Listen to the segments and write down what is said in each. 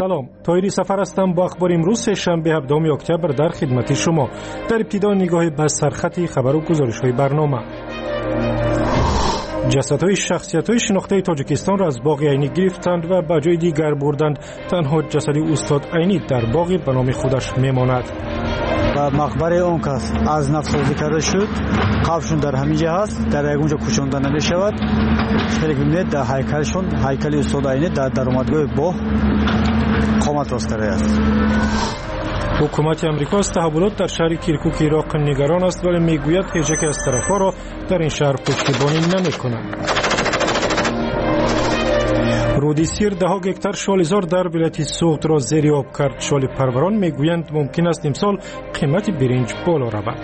سلام، طاهری سفر هستم با اخبار امروز شنبه 17 اکتبر در خدمت شما. در ابتدا نگاهی به سرخط خبر و گزارش‌های برنامه. جسدهای شخصیت‌های شناخته تاجیکستان را از باغ عینی گرفتند و به جای دیگر بردند. تنها جسد استاد عینی در باغی به نام خودش میماند. و مقبره اون کس از نفسازی کرده شد، قبرشون در همینجا هست، در اونجا کوچانده نمی‌شود. خیلی ببینید در هیکل استاد عینی در درآمدگاه باغ قامت راستره است. حکومت امریکا از تحولات در شهر کیرکوک عراق نگران است، ولی میگوید هیچ یک از طرف‌ها را در این شهر پشتیبانی نمی‌کند. رودیسیر 10 هکتار شالزار در ولایت سوخت را زیر آب کرد. شال پروران میگویند ممکن است امسال قیمت برنج بالا رود.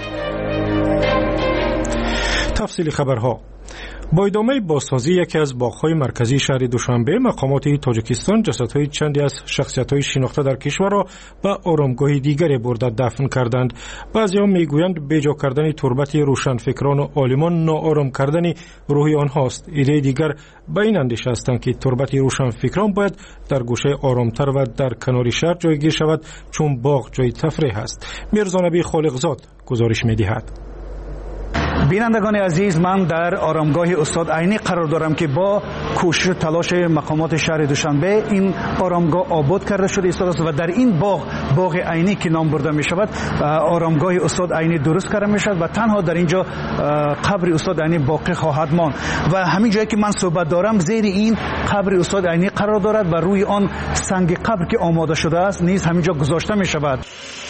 تفصیل خبرها. با ادامه بازسازی یکی از باغ‌های مرکزی شهر دوشنبه، مقامات تاجیکستان جسدهای چندی از شخصیت‌های شناخته در کشور را به آرامگاه دیگری برده دفن کردند. بعضی‌ها میگویند بیجا کردن تربت روشنفکران و عالمان ناآرام کردن روح آنهاست. ایده دیگر به این اندیشه هستند که تربت روشنفکران باید در گوشه آرامتر و در کنار شهر جایگیر شود، چون باغ جای تفریح است. میرزا نبی خالقزاد گزارش می‌دهد. بینندگان عزیز، من در آرامگاه استاد عینی قرار دارم که با کوشش تلاش مقامات شهر دوشنبه این آرامگاه آباد کرده شده ایستاده است و در این باغ عینی که نام برده می شود آرامگاه استاد عینی درست کرده می شود و تنها در اینجا قبر استاد عینی باقی خواهد ماند و همین جایی که من صحبت دارم زیر این قبر استاد عینی قرار دارد و روی آن سنگ قبر که آماده شده است نیز همینجا گذاشته می شود.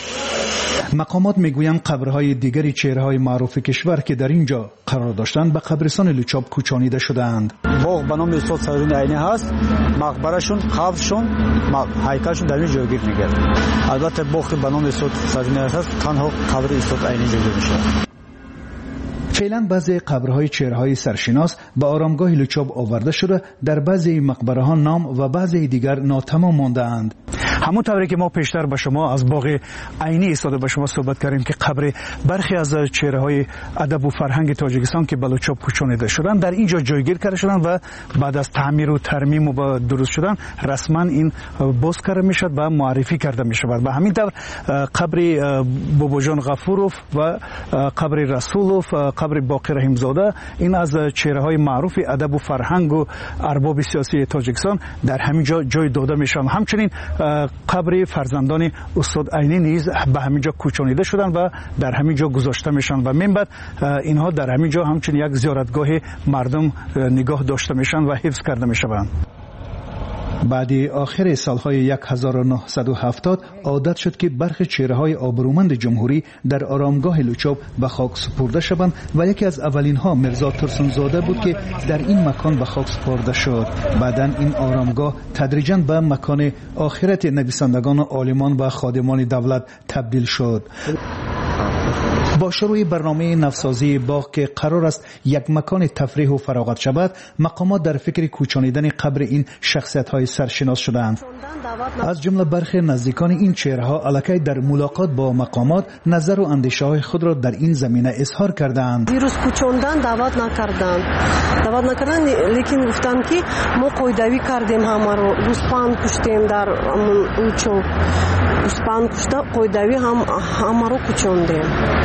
مقامات میگویند قبرهای دیگری چهره‌های معروف کشور که در اینجا قرار داشتند به قبرستان لوچاب کوچانیده شدند. باغ به نام استاد سرجون عینی هست، مقبرشون، قبرشون، هیکلشون در این جایگیر میگرد. البته باغ به نام استاد سرجون عینی هست، تنها قبر استاد عینی جایگیر میشه. فعلا بعضی قبرهای چهره‌های سرشناس به آرامگاه لوچاب آورده شده، در بعضی مقبره ها نام و بعضی دیگر ناتمام مانده اند. همونطوری که ما پیشتر به شما از باغ عینی ایستاده به شما صحبت کردیم که قبر برخی از چهره‌های ادب و فرهنگ تاجیکستان که به لوچاب کوچانیده شدند در اینجا جایگیر کرده شدند و بعد از تعمیر و ترمیم و درست شدن رسما این باز کرده میشد و معرفی کرده میشود. و همین طور قبر باباجان غفوروف و قبر رسولوف، قبر باقی رحیم زاده، این از چهره‌های معروف ادب و فرهنگ و ارباب سیاسی تاجیکستان در همین جای داده میشن. همچنین قبر فرزندان استاد عینی نیز به همین جا کوچانیده شدند و در همین جا گذاشته میشن و من بعد اینها در همین جا همچنین یک زیارتگاه مردم نگاه داشته میشن و حفظ کرده میشوند. بعد آخر سالهای 1970 عادت شد که برخی چهره‌های آبرومند جمهوری در آرامگاه لوچاب به خاک سپرده شوند و یکی از اولین ها مرزا ترسونزاده بود که در این مکان به خاک سپرده شد. بعداً این آرامگاه تدریجاً به مکان آخرت نویسندگان و عالمان و خادمان دولت تبدیل شد. با شروع برنامه نوسازی باغ که قرار است یک مکان تفریح و فراغت شود، مقامات در فکر کوچانیدن قبر این شخصیت‌های سرشناس شدند. از جمله برخی نزدیکان این چهره‌ها الکی در ملاقات با مقامات نظر و اندیشه‌های خود را در این زمینه اظهار کردند. دیروز کوچاندن دعوت نکردند، لیکن گفتند که ما قاعده‌ای کردیم، همه رو گوسفند کشتیم در اونچو گوسفند کشته قاعده‌ای همه رو کوچاندیم.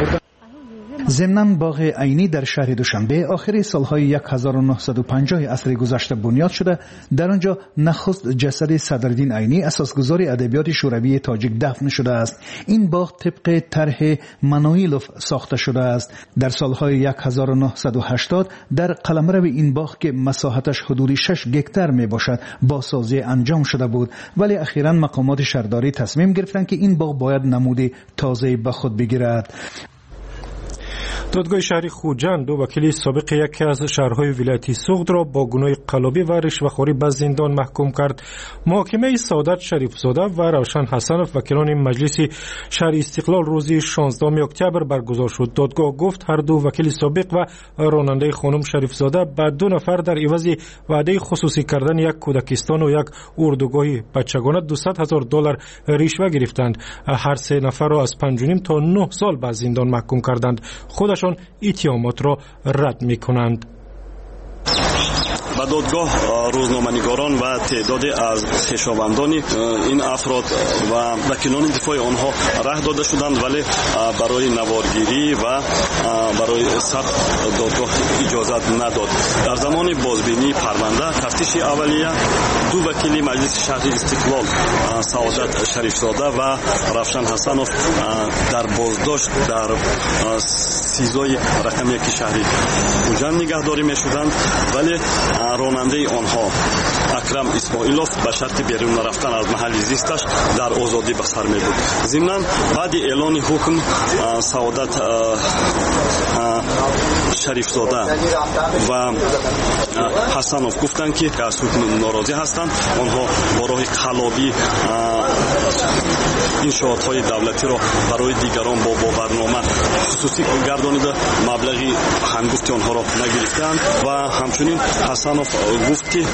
ضمناً باغ عینی در شهر دوشنبه آخر سالهای 1950 عصر گذشته بنیاد شده. در آنجا نخست جسد صدرالدین عینی اساسگزار ادبیات شوروی تاجیک دفن شده است. این باغ طبق طرح منویلوف ساخته شده است. در سالهای 1980 در قلمرو این باغ که مساحتش حدود 6 گکتار می باشد بازسازی انجام شده بود، ولی اخیراً مقامات شهرداری تصمیم گرفتند که این باغ باید نمود تازه به خود بگیرد. دادگاه شهری خوجند دو وکیل سابق یکی از شهرهای ولایت سوخت را با گناه قلابی و رشوه‌خوری به زندان محکوم کرد. محاکمه سعادت شریف زاده و روشن حسنوف وکیلان مجلس شهر استقلال روز 16 اکتبر برگزار شد. دادگاه گفت هر دو وکیل سابق و راننده خانم شریف زاده به 2 نفر در عوض وعده خصوصی کردن یک کودکستان و یک اردوگاه بچگانه $200,000 رشوه گرفتند. هر 3 نفر را از 5.5 تا 9 سال به زندان محکوم کردند. خودشان اتهامات را رد می‌کنند. به به دادگاه روزنامه‌نگاران و تعدادی از خویشاوندان این افراد و وکیلان دفاع آنها راه داده شدند، ولی برای نوارگیری و برای ثبت دادگاه اجازت نداد. در زمان بازبینی پرونده تفتیش اولیه دو وکیل مجلس شهری استقلال سعادت شریفزاده و روشن حسنوف در بازداشت در سیزای رقم 1 شهری خوجند نگهداری می شدند، ولی راننده آنها اکرم اسماعیلوف به شرط بیرون رفتن از محل زیستش در آزادی به سر می بود. ضمناً بعد اعلان حکم سعادت شریفزاده و حسنوف گفتند که از حکم ناراضی هستند. آنها با راه قلابی انشاءات‌های دولتی را برای دیگران با برنامه خصوصی گردانیده مبلغی هنگفتی آنها را نگرفتند و همچنین حسنوف گفت که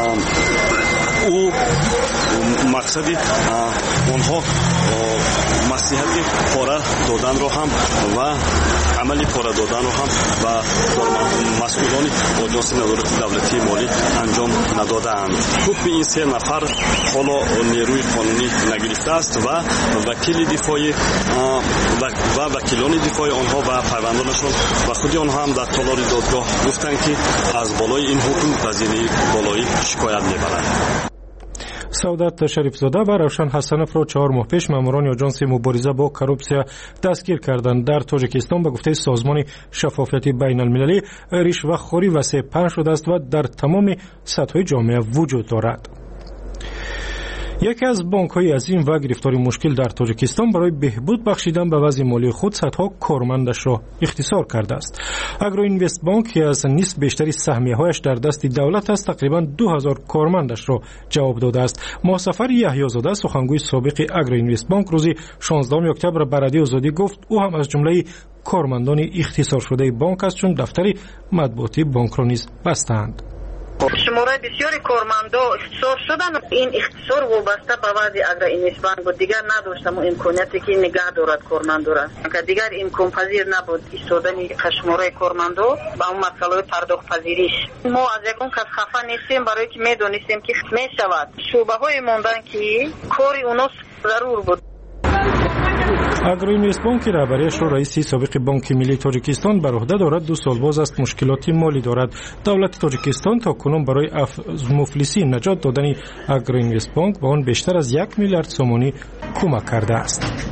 او مقصدی آنها مصلحت پاره دادن را هم و عملی پاره دادن را هم و مسئولان آژانس نظارت دولتی مالی انجام ندادند. حکم این 3 نفر حالا نیروی قانونی نگرفته است و وکیل دفاعی و وکیلان دفاعی آنها و پیوندانشان و خود آنها هم در تالار دادگاه گفتند که از بالای این حکم گزینه بالایی شکایت میبرند. سعادت شریفزاده و روشن حسنوف را 4 ماه پیش ماموران آژانس مبارزه با کروپسیا دستگیر کردند. در تاجیکستان به گفته سازمان شفافیت بین المللی رشوه‌خوری وسیع پنهان شده است و در تمام سطح‌های جامعه وجود دارد. یکی از بانک‌های عظیم و گرفتاری مشکل در تاجیکستان برای بهبود بخشیدن به وضع مالی خود صدها کارمندش را اختصار کرده است. اگرو اینوست بانک که از نصف بیشتری سهمیه‌هایش در دست دولت است تقریباً 2000 کارمندش را جواب داده است. مصطفی یحیی‌زاده سخنگوی سابق اگرو اینوست بانک روز 16 اکتبر به رادیو آزادی گفت او هم از جمله کارمندان اختصار شده بانک است، چون دفتر مطبوعاتی بانک را نیز بستند. شماره بسیاری کارمندا اختصار شدن. این اختصار وابسته به وضع اگرو اینوست بانک بود. دیگر نداشتم امکانیتی که نگاه دارد کارمندا را، که دیگر امکان پذیر نبود ایستادن شماره کارمندا با اون مسئله پرداخت پذیریش. ما از یکون کس خفه نیستیم، برای که میدونستیم که میشود. شعبه های موندن که کاری اوناس ضرور بود. اگرو اینوست بانک رهبریش را رئیس سابق بانک ملی تاجیکستان بر عهده دارد. 2 سال باز است مشکلات مالی دارد. دولت تاجیکستان تا کنون برای مفلسی نجات دادن اگرو اینوست بانک با آن بیشتر از 1 میلیارد سومانی کمک کرده است.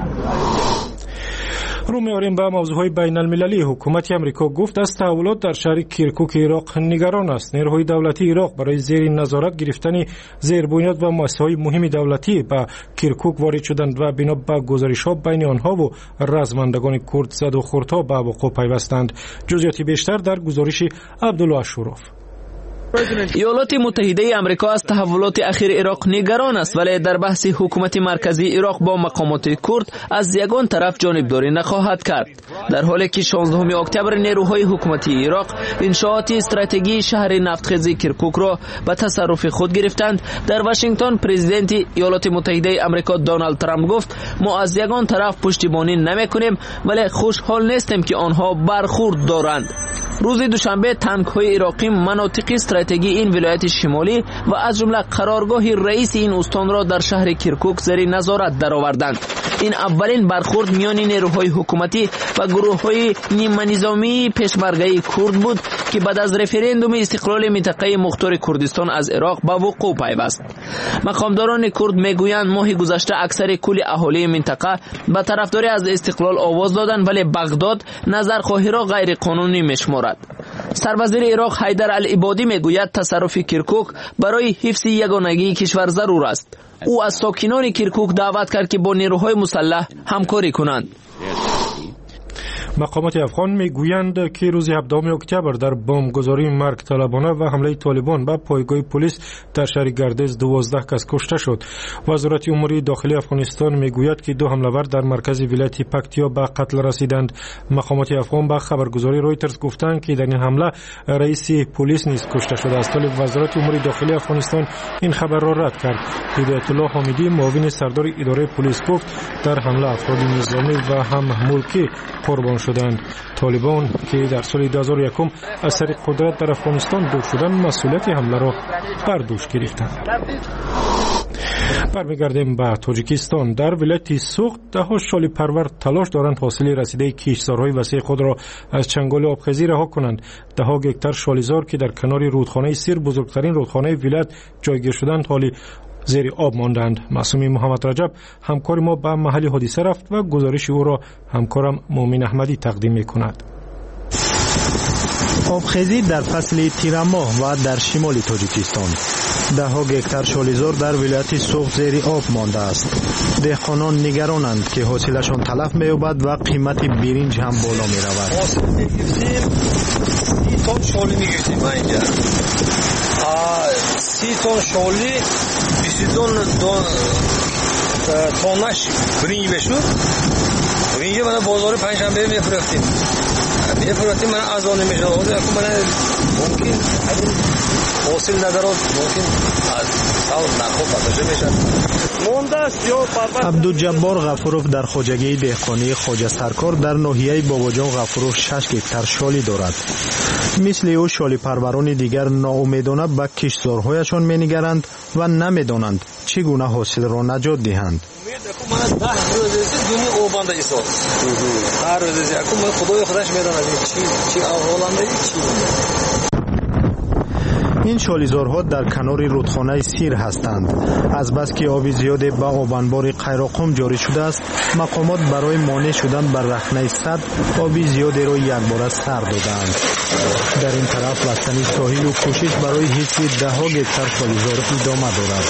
رو می‌آوریم به موضوعهای بین المللی. حکومت آمریکا گفت از تحولات در شهر کیرکوک عراق نگران است. نیروهای دولتی عراق برای زیر نظارت گرفتن زیربنیاد و مؤسسه‌های مهم دولتی به کیرکوک وارد شدند و بنا به گزارش‌ها بین آنها و رزمندگان کرد زد و خردها به وقوع پیوستند. جزئیات بیشتر در گزارش عبدالله اشوروف. ایالات متحده آمریکا از تحولات اخیر عراق نگران است، ولی در بحث حکومت مرکزی عراق با مقامات کرد از یگان طرف جانبداری نخواهد کرد. در حالی که 16 اکتبر نیروهای حکومتی عراق انشاءات استراتژی شهر نفتخیز کرکوک را به تصرف خود گرفتند، در واشنگتن پرزیدنت ایالات متحده آمریکا دونالد ترامپ گفت ما از یگان طرف پشتیبانی نمی‌کنیم، ولی خوشحال نیستیم که آنها برخورد دارند. روز دوشنبه تانک‌های عراقی مناطق استراتژی این ولایت شمالی و از جمله قرارگاه رئیس این استان را در شهر کرکوک زیر نظارت درآوردند. این اولین برخورد میان نیروهای حکومتی و گروه‌های نیمه نظامی پشمرگه کرد بود که بعد از رفراندوم استقلال منطقه مختار کردستان از عراق به وقوع پیوست. مقامداران کرد میگویند ماه گذشته اکثر کل اهالی منطقه به طرفداری از استقلال آواز دادند، ولی بغداد نظرخواهی را غیر قانونی میشمارد. سروزیر عراق حیدر العبادی میگوید تصرف کرکوک برای حفظ یگانگی کشور ضرور است. او از ساکنان کرکوک دعوت کرد که با نیروهای مسلح همکاری کنند. مقامات افغان میگویند که روز 17 اکتبر در بمبگذاری مرگ طلبانه و حمله طالبان به پایگاه پلیس در شهر گردیز 12 کس کشته شد. وزارت امور داخلی افغانستان میگوید که 2 حمله‌ور در مرکز ولایت پکتیا به قتل رسیدند. مقامات افغان به خبرگزاری رویترز گفتند که در این حمله رئیس پلیس نیز کشته شده است، ولی وزارت امور داخلی افغانستان این خبر را رد کرد. هدایت الله حمیدی معاون سردار اداره پلیس گفت در حمله افراد نظامی و هم ملکی قربان شدند. طالبان که در سال 2001 از طریق قدرت در افغانستان دور شدند مسئولیت حمله را بر دوش گرفتند. برمیگردیم به تاجیکستان. در ولایت سوخت ده‌ها شالی پرور تلاش دارند حاصل رسیده کشتزارهای وسیع خود را از چنگال آبخیزی رها کنند. ده‌ها گکتار شالیزار که در کنار رودخانه سیر بزرگترین رودخانه ولایت جایگیر شدند حالی زیر آب ماندند. معصومی محمد رجب همکار ما به محل حادثه رفت و گزارش او را همکارم مومن احمدی تقدیم می‌کند. آبخیزی در فصل تیرماه و در شمال تاجیکستان. ده‌ها گکتار شالیزار در ولایت سوخت زیر آب مانده است. دهقانان نگرانند که حاصلشان تلف می‌یابد و قیمت برنج هم بالا می‌رود. 30 تن شالی می‌گیریم ما اینجا. 30 تن شالی 22 تنش برنج بشود. برنج من بازار پنجشنبه می‌فروختیم. می‌فروختیم من از آن می‌شه. من ممکن حاصل ندارد ممکن عبدالجبار غفوروف در خواجگی دهقانی خواجه سرکار در ناحیه باباجان غفوروف 6 گکتار شالی دارد. مثل او شالی پروران دیگر ناامیدانه به کشتزارهایشان می‌نگرند و نمی‌دانند چگونه حاصل را نجات دهند. من 10 روز دنیا آبنده ایستاد. هر روز من خدایش می‌داند چی اولنده چی. این شالیزارها در کنار رودخانه سیر هستند. از بس که آب زیاد به آبانبار قیراقم جاری شده است، مقامات برای مانع شدن بر رخنه سد آب زیادی را یکباره سر دادند. در این طرف بستنی ساحل و کوشش برای حفظ ده‌ها گکتار شالیزار ادامه دارد.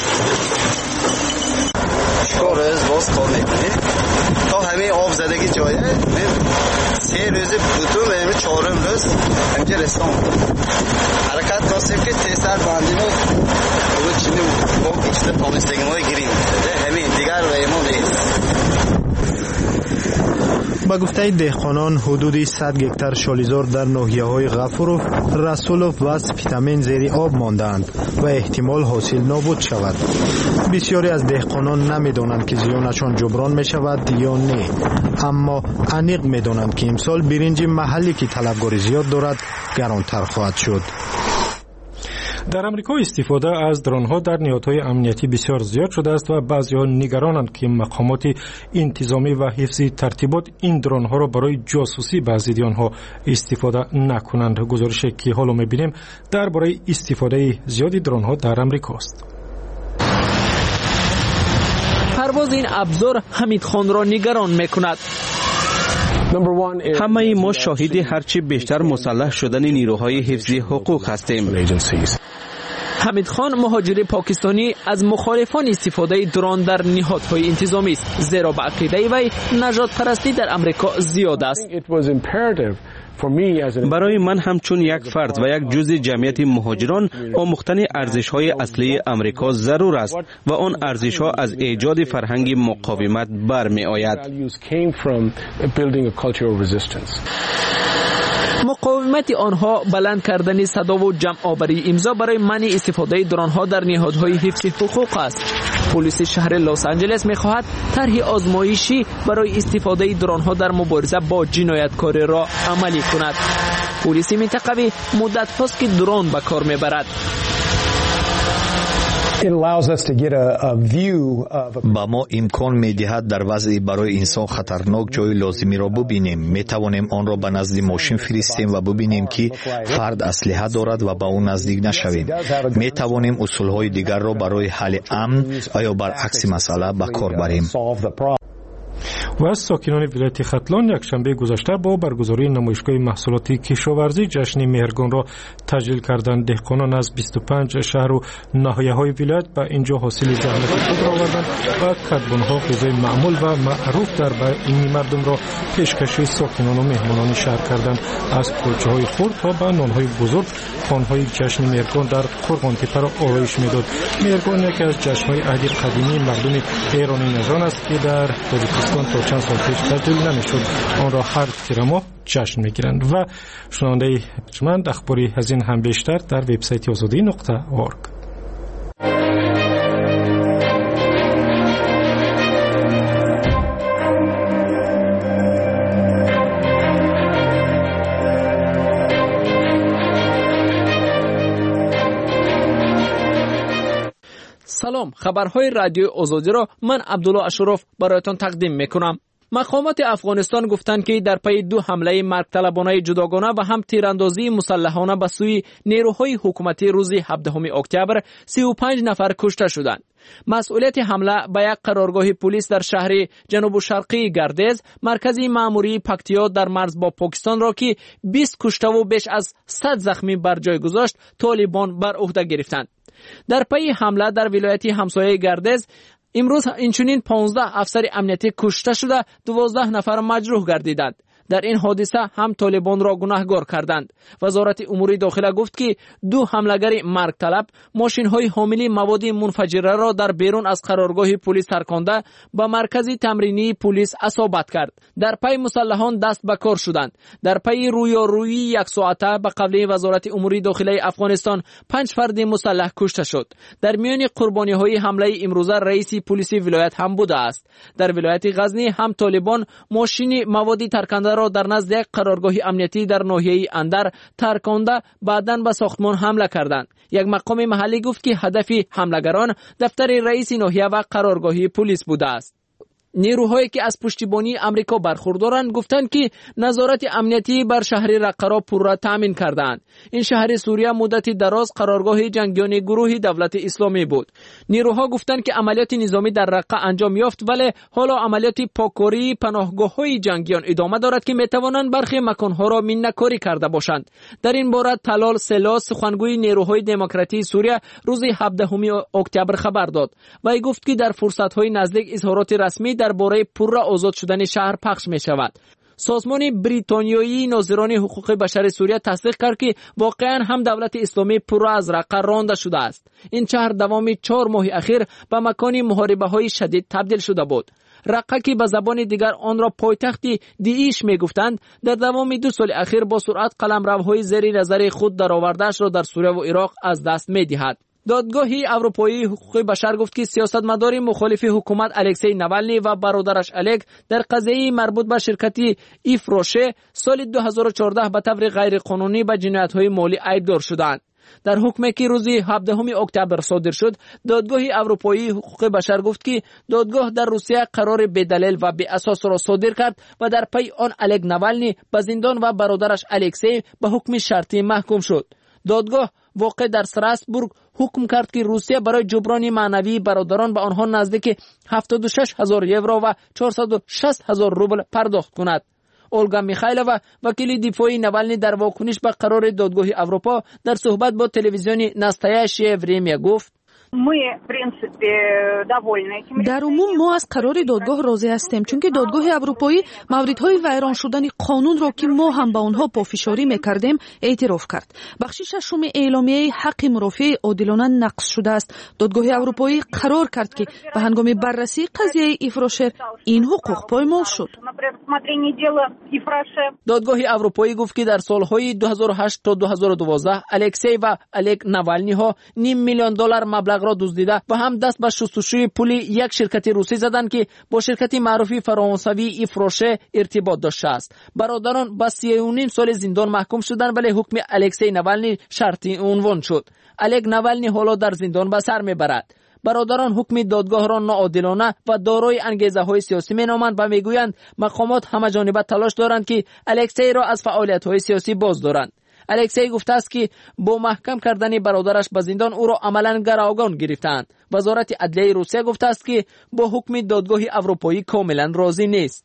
روز باز کار میکنیم تا همه آب زدگی جایه 3 روز بودم همه 4 روز همجا رسان حرکت ناسب که 3 سر باندیم و چینی با ایچده پامیستگیم های گیریم همین دیگر و ایمان نیست. با گفته دهقانان حدود 100 گکتار شالیزار در ناحیه‌های غفوروف، رسولوف و سپیتامین زیر آب ماندند و احتمال حاصل نابود شود. بسیاری از دهقانان نمی‌دانند که زیانشان جبران می‌شود یا نه، اما عمیق می‌دانند که امسال برنج محلی که طلبکار زیاد دارد گرانتر خواهد شد. در امریکا استفاده از درون‌ها در نهادهای امنیتی بسیار زیاد شده است و بعضی‌ها نگرانند که مقامات انتظامی و حفظی ترتیبات این درون‌ها را برای جاسوسی به ضد آنها استفاده نکنند. گزارشی که حالا می‌بینیم درباره استفاده زیادی درون‌ها در امریکا است. پرواز این ابزار حمید خان را نگران می‌کند. همه ما شاهد هرچی بیشتر مسلح شدن نیروهای حفظی حقوق هستیم. حمید خان مهاجر پاکستانی از مخالفان استفاده درون در نهادهای انتظامی است، زیرا به عقیده وی نژاد پرستی در امریکا زیاد است. برای من همچون یک فرد و یک جزء جمعیت مهاجران آموختن ارزش‌های اصلی امریکا ضرور است و آن ارزش‌ها از ایجاد فرهنگ مقاومت برمی‌آید. مقاومت آنها بلند کردن صدا و جمع آوری امضا برای منع استفاده درون‌ها در نهادهای حفظ حقوق است. پلیس شهر لس آنجلس می‌خواهد طرح آزمایشی برای استفاده درون‌ها در مبارزه با جنایتکاری را عملی کند. پلیس منطقوی مدت هاست که درون به کار می‌برد. با ما امکان می‌دهد در وضعی برای انسان خطرناک جای لازمی را ببینیم. می‌توانیم آن را به نزد ماشین فرستیم و ببینیم که فرد اسلحه دارد و به آن نزدیک نشویم. می‌توانیم اصول‌های دیگر را برای حل امن یا برعکس مسئله به کار بریم. و ساکنان ولایت ختلان یک شنبه گذشته با برگزاری نمایشگاه محصولات کشاورزی جشن مهرگان را تجلیل کردند. دهقانان از 25 شهر و ناحیه‌های ولایت به اینجا حاصل زحمت خود را آوردند و کدبان‌ها غذای معمول و معروف در این مردم را پیشکش ساکنان و مهمانان شهر کردند. از کلچه‌های خرد تا به نان‌های بزرگ، خوان‌های جشن مهرگان در خرغانتپه را آرایش می‌داد. مهرگان یکی از جشن‌های عهد قدیمی مردم ایرانی نژاد است که در تاجیکستان تا چند سال پیش تجلیل نمی‌شد. آن را هر تیر ماه جشن می‌گیرند. و شنونده ارجمند اخباری از این هم بیشتر در وبسایت azadi.org. سلام، خبرهای رادیو آزادی را من عبدالله اشرف برایتان تقدیم میکنم. مقامات افغانستان گفتند که در پی 2 حمله مرگطلبانه جداگانه و هم تیراندازی مسلحانه به سوی نیروهای حکومتی روز 17 اکتبر 35 نفر کشته شدند. مسئولیت حمله به یک قرارگاه پلیس در شهر جنوب شرقی گردیز، مرکزی مأموری پکتیا در مرز با پاکستان را که 20 کشته و بیش از 100 زخمی بر جای گذاشت، طالبان بر عهده گرفتند. در پی حمله در ولایت همسایه گردیز امروز اینچنین 15 افسر امنیتی کشته شده، 12 نفر مجروح گردیدند. در این حادثه هم طالبان را گناهکار کردند. وزارت امور داخله گفت که 2 حملهگر مرگ طلب ماشین‌های حامل مواد منفجره را در بیرون از قرارگاه پلیس ترکانده به مرکز تمرینی پلیس اصابت کرد. در پی مسلحان دست به کار شدند. در پی رویارویی 1 ساعته به قبل وزارت امور داخله افغانستان 5 فرد مسلح کشته شد. در میان قربانی‌های حمله امروزه رئیس پلیس ولایت هم بوده است. در ولایت غزنی هم طالبان ماشین مواد ترکنده را در نزد یک قرارگاه امنیتی در ناحیه اندر ترکانده بعداً به ساختمان حمله کردند. یک مقام محلی گفت که هدف حملهگران دفتر رئیس ناحیه و قرارگاه پلیس بوده است. نیروهایی که از پشتیبانی امریکا برخوردارند گفتند که نظارت امنیتی بر شهر رقه را پورا تامین کردند. این شهر سوریه مدت دراز قرارگاه جنگیان گروه دولت اسلامی بود. نیروها گفتند که عملیات نظامی در رقه انجام یافت، ولی حالا عملیات پاککاری پناهگاه‌های جنگیان ادامه دارد که میتوانند برخی مکانها را مینه‌کاری کرده باشند. در این باره طلال سلا، سخنگوی نیروهای دموکراتی سوریه، روز 17 اکتبر خبر داد و گفت که در فرصت‌های نزدیک اظهارات رسمی درباره پورا آزاد شدن شهر پخش می شود. سازمان بریتانیایی ناظران حقوق بشر سوریه تصدیق کرد که واقعا هم دولت اسلامی پورا از رقه رانده شده است. این شهر دوام 4 ماه اخیر به مکان محاربه‌های شدید تبدیل شده بود. رقه که به زبان دیگر آن را پایتخت دیعش می گفتند، در دوام 2 سال اخیر با سرعت قلمروهای زیر نظر خود درآورده‌اش را در سوریه و عراق از دست می دهد. دادگاه اروپایی حقوق بشر گفت که سیاستمدار مخالف حکومت الکسی نوالنی و برادرش الک در قضیه مربوط به شرکت ایفروشه سال 2014 به طور غیر قانونی به جنایت‌های مالی عیبدار شدند. در حکمی که روز 17 اکتبر صادر شد، دادگاه اروپایی حقوق بشر گفت که دادگاه در روسیه قرار بدلیل و بی اساس را صادر کرد و در پی آن الک نوالنی به زندان و برادرش الکسی به حکم شرطی محکوم شد. دادگاه واقع در استراسبورگ حکم کرد که روسیه برای جبران معنوی برادران به آنها نزدیک 76,000 یورو و 460,000 روبل پرداخت کند. اولگا میخایلووا وکیل دفاعی نوالنی در واکنش به قرار دادگاه اروپا در صحبت با تلویزیون ناستایشی وریمیا گفت: در عموم ما از قرار دادگاه راضی هستیم، چون که دادگاه اروپایی موردهای ویران شدن قانون را که ما هم به آنها پافشاری میکردیم اعتراف کرد. بخش ششم اعلامیه حق مرافع عادلانه نقض شده است. دادگاه اروپایی قرار کرد که به هنگام بررسی قضیه ایفروشر این حقوق پایمال شد. دادگاه اروپایی گفت که در سالهای 2008 تا 2012 الکسی و الک نوالنی ها $500,000 مبلغ را دزدیده و هم دست به شستشوی پول یک شرکت روسی زدند که با شرکت معروف فرانسوی ایفروشه ارتباط داشته است. برادران به 3.5 سال زندان محکوم شدند، ولی حکم الکسی نوالنی شرطی عنوان شد. الک نوالنی حالا در زندان به سر میبرد. برادران حکم دادگاه را ناعادلانه و دارای انگیزه‌های سیاسی مینامند و میگویند مقامات همه‌جانبه تلاش دارند که الکسی را از فعالیت‌های سیاسی باز دارند. الکسی گفته است که با محکم کردن برادرش به زندان او را عملاً گروگان گرفتند. وزارت عدلیه روسیه گفته است که با حکم دادگاه اروپایی کاملاً راضی نیست.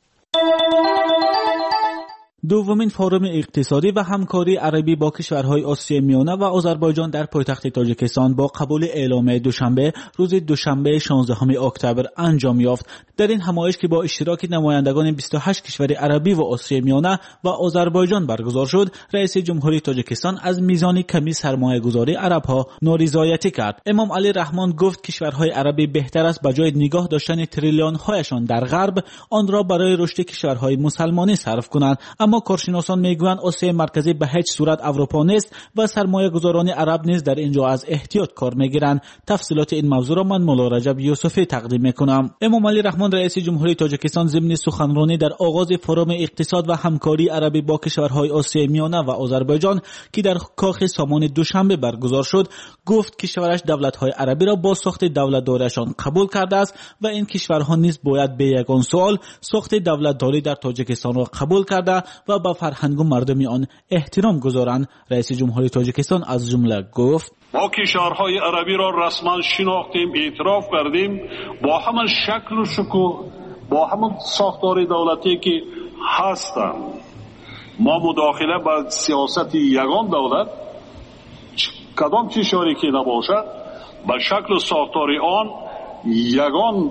دومین فورم اقتصادی و همکاری عربی با کشورهای آسیای میانه و آذربایجان در پایتخت تاجیکستان با قبول اعلامیه دوشنبه روز دوشنبه 16 اکتبر انجام یافت. در این همایش که با اشتراک نمایندگان 28 کشور عربی و آسیای میانه و آذربایجان برگزار شد، رئیس جمهوری تاجیکستان از میزان کمی سرمایه‌گذاری عرب‌ها نارضایتی کرد. امام علی رحمان گفت کشورهای عربی بهتر است بجای نگاه داشتن تریلیون‌هایشان در غرب، آن را برای رشد کشورهای مسلمانی صرف کنند. اما اما کارشناسان میگویند آسیای مرکزی به هیچ صورت اروپا نیست و سرمایه گذاران عرب نیز در اینجا از احتیاط کار میگیرند. تفصیلات این موضوع را من مولا رجب یوسفی تقدیم میکنم. امام علی رحمان رئیس جمهوری تاجیکستان ضمن سخنرانی در آغاز فورم اقتصاد و همکاری عربی با کشورهای آسیای میانه و آذربایجان که در کاخ سامان دوشنبه برگزار شد گفت کشورش دولت‌های عربی را با ساخت دولت‌داریشان قبول کرده است و این کشورها نیز باید به یگان سوال ساخت دولت‌داری در تاجیکستان را قبول کرده و به فرهنگ و مردم آن احترام گذارند. رئیس جمهوری تاجیکستان از جمله گفت: ما کشورهای عربی را رسما شناختیم، اعتراف کردیم، با همان شکل و شکوه، با همان ساختار دولتی که هستند. ما مداخله به سیاست یگان دولت کدام کشوری که نباشد به شکل و ساختار آن یگان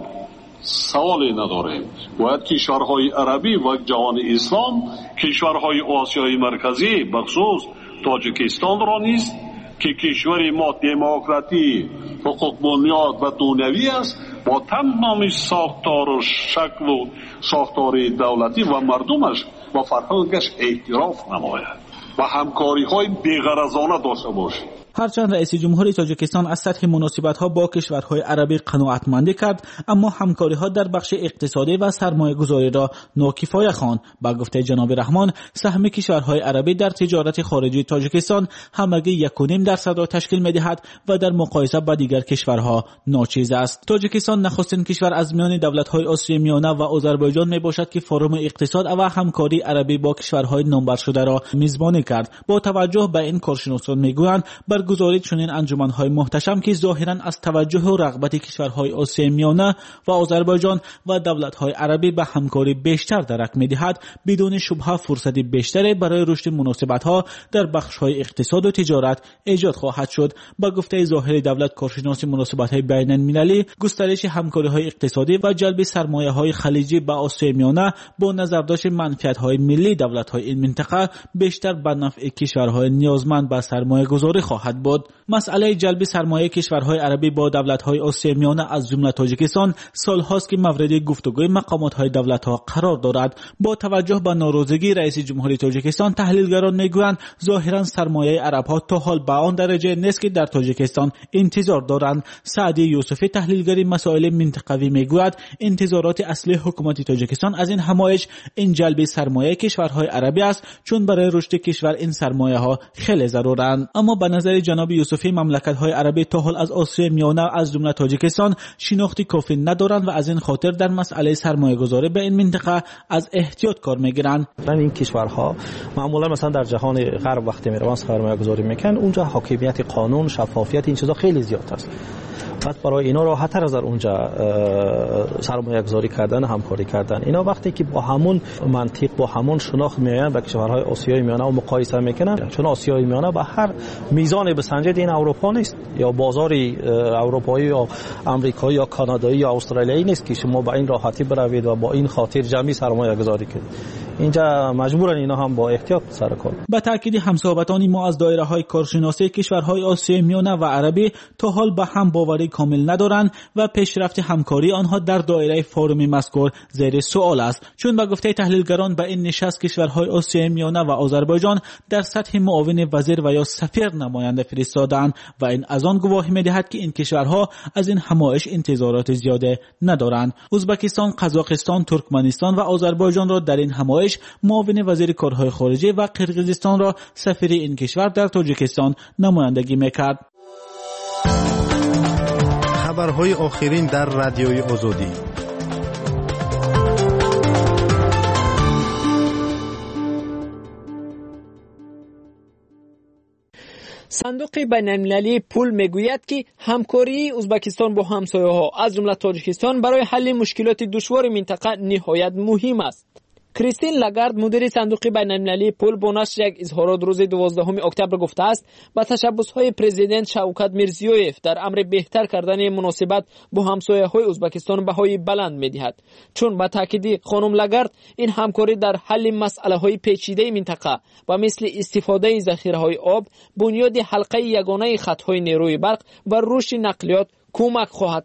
سوالی نداریم. باید کشورهای عربی و جهان اسلام کشورهای آسیای مرکزی بخصوص تاجیکستان را نیز که کشور ما دموکراتی حقوق بنیاد و دونوی است با تمام ساختار و شکل و ساختار دولتی و مردمش و فرهنگش اعتراف نماید و همکاری های بی‌غرضانه داشته باشید. هرچند رئیس جمهوری تاجیکستان از سطح مناسبت‌ها با کشورهای عربی قناعتمندی کرد، اما همکاری‌ها در بخش اقتصادی و سرمایه‌گذاری را ناکفایه خواند. با گفته جناب رحمان، سهم کشورهای عربی در تجارت خارجی تاجیکستان همگی 1.5% را تشکیل می‌دهد و در مقایسه با دیگر کشورها ناچیز است. تاجیکستان نخستین کشور از میان دولت‌های آسیای میانه و آذربایجان میباشد که فورم اقتصاد و همکاری عربی با کشورهای نامور شده را میزبانی کرد. با توجه به این کارشناسان میگویند برگزاری چنین انجمن‌های محتشم که ظاهراً از توجه و رغبت کشورهای آسیای میانه و آذربایجان و دولت‌های عربی به همکاری بیشتر درک می‌دهد، بدون شبهه فرصت بیشتری برای رشد مناسبت‌ها در بخش‌های اقتصاد و تجارت ایجاد خواهد شد. با گفته ظاهر دولت کارشناس مناسبت‌های بین‌المللی، گسترش همکاری‌های اقتصادی و جلب سرمایه‌های خلیجی به آسیای میانه با نظرداشت منفعت‌های ملی دولت‌های این منطقه بیشتر به نفع کشورهای نیازمند به سرمایه‌گذاری خواهد بود. مسئله جلب سرمایه کشورهای عربی با دولت‌های آسیای میانه از جمله تاجیکستان سال‌هاست که مورد گفتگوی مقامات‌های دولت‌ها قرار دارد. با توجه به ناراضگی رئیس جمهوری تاجیکستان، تحلیلگران میگویند ظاهراً سرمایه عرب‌ها تا حال به آن درجه نیست که در تاجیکستان انتظار دارند. سعدی یوسفی تحلیلگر مسائل منطقوی میگوید انتظارات اصلی حکومت تاجیکستان از این همایش این جلب سرمایه کشورهای عربی است، چون برای رشد کشور این سرمایه‌ها خیلی ضرورند. اما به نظر جناب یوسفی مملکت‌های عربی تا حال از آسیای میانه از جمله تاجیکستان شناختی کافی ندارند و از این خاطر در مسئله سرمایه‌گذاری به این منطقه از احتیاط کار می‌گیرند. این کشورها معمولا مثلا در جهان غرب وقتی میروند سرمایه‌گذاری میکنن، اونجا حاکمیت قانون، شفافیت، این چیزا خیلی زیاد است. بعد برای اینا راحت‌تر از اونجا سرمایه‌گذاری کردن، همکاری کردن. اینا وقتی که با همون منطق، با همون شناخت میآیند به کشورهای آسیای میانه و مقایسه میکنن، چون آسیای میانه به هر میزان بسنجید این اروپا نیست، یا بازاری اروپایی یا آمریکایی یا کانادایی یا استرالیایی نیست که شما با این راحتی بروید و با این خاطر جمعی سرمایه‌گذاری کنید. اینجا مجبورن اینا هم با احتیاط سر کار. با تاکید همصحبتان ما از دایره‌های کارشناسی کشورهای آسیای میانه و عربی تا حال به هم باوری کامل ندارند و پیشرفت همکاری آنها در دایره فورم مذکور زیر سوال است، چون با گفته تحلیلگران به این نشست کشورهای آسیای میانه و آذربایجان در سطح معاون وزیر و یا سفیر نماینده فرستادند و این از آن گواهی می‌دهد که این کشورها از این همایش انتظارات زیاده ندارند. ازبکستان، قزاقستان، ترکمنستان و آذربایجان را در این همایش معاون وزیر کارهای خارجه و قرقیزستان را سفیر این کشور در تاجیکستان نمایندگی می‌کرد. خبرهای آخرین در رادیوی آزادی. صندوق بین‌المللی پول میگوید که همکاری ازبکستان با همسایه‌ها از جمله تاجیکستان برای حل مشکلات دشوار منطقه نهایت مهم است. کریستین لاگارد مدیر صندوق بین‌المللی پول با نشر یک اظهارات روز 12 اکتبر گفته است با تشبس‌های پرزیدنت شوکت میرزیویف در امر بهتر کردن مناسبت با همسایه‌های ازبکستان بهای بلند می‌دهد، چون با تاکید خانم لاگارد این همکاری در حل مسائل‌های پیچیده منطقه و مثل استفاده ذخیره‌های آب، بنیاد حلقه یگانه خط‌های نیروی برق و رشد نقلیات کمک خواهد کرد.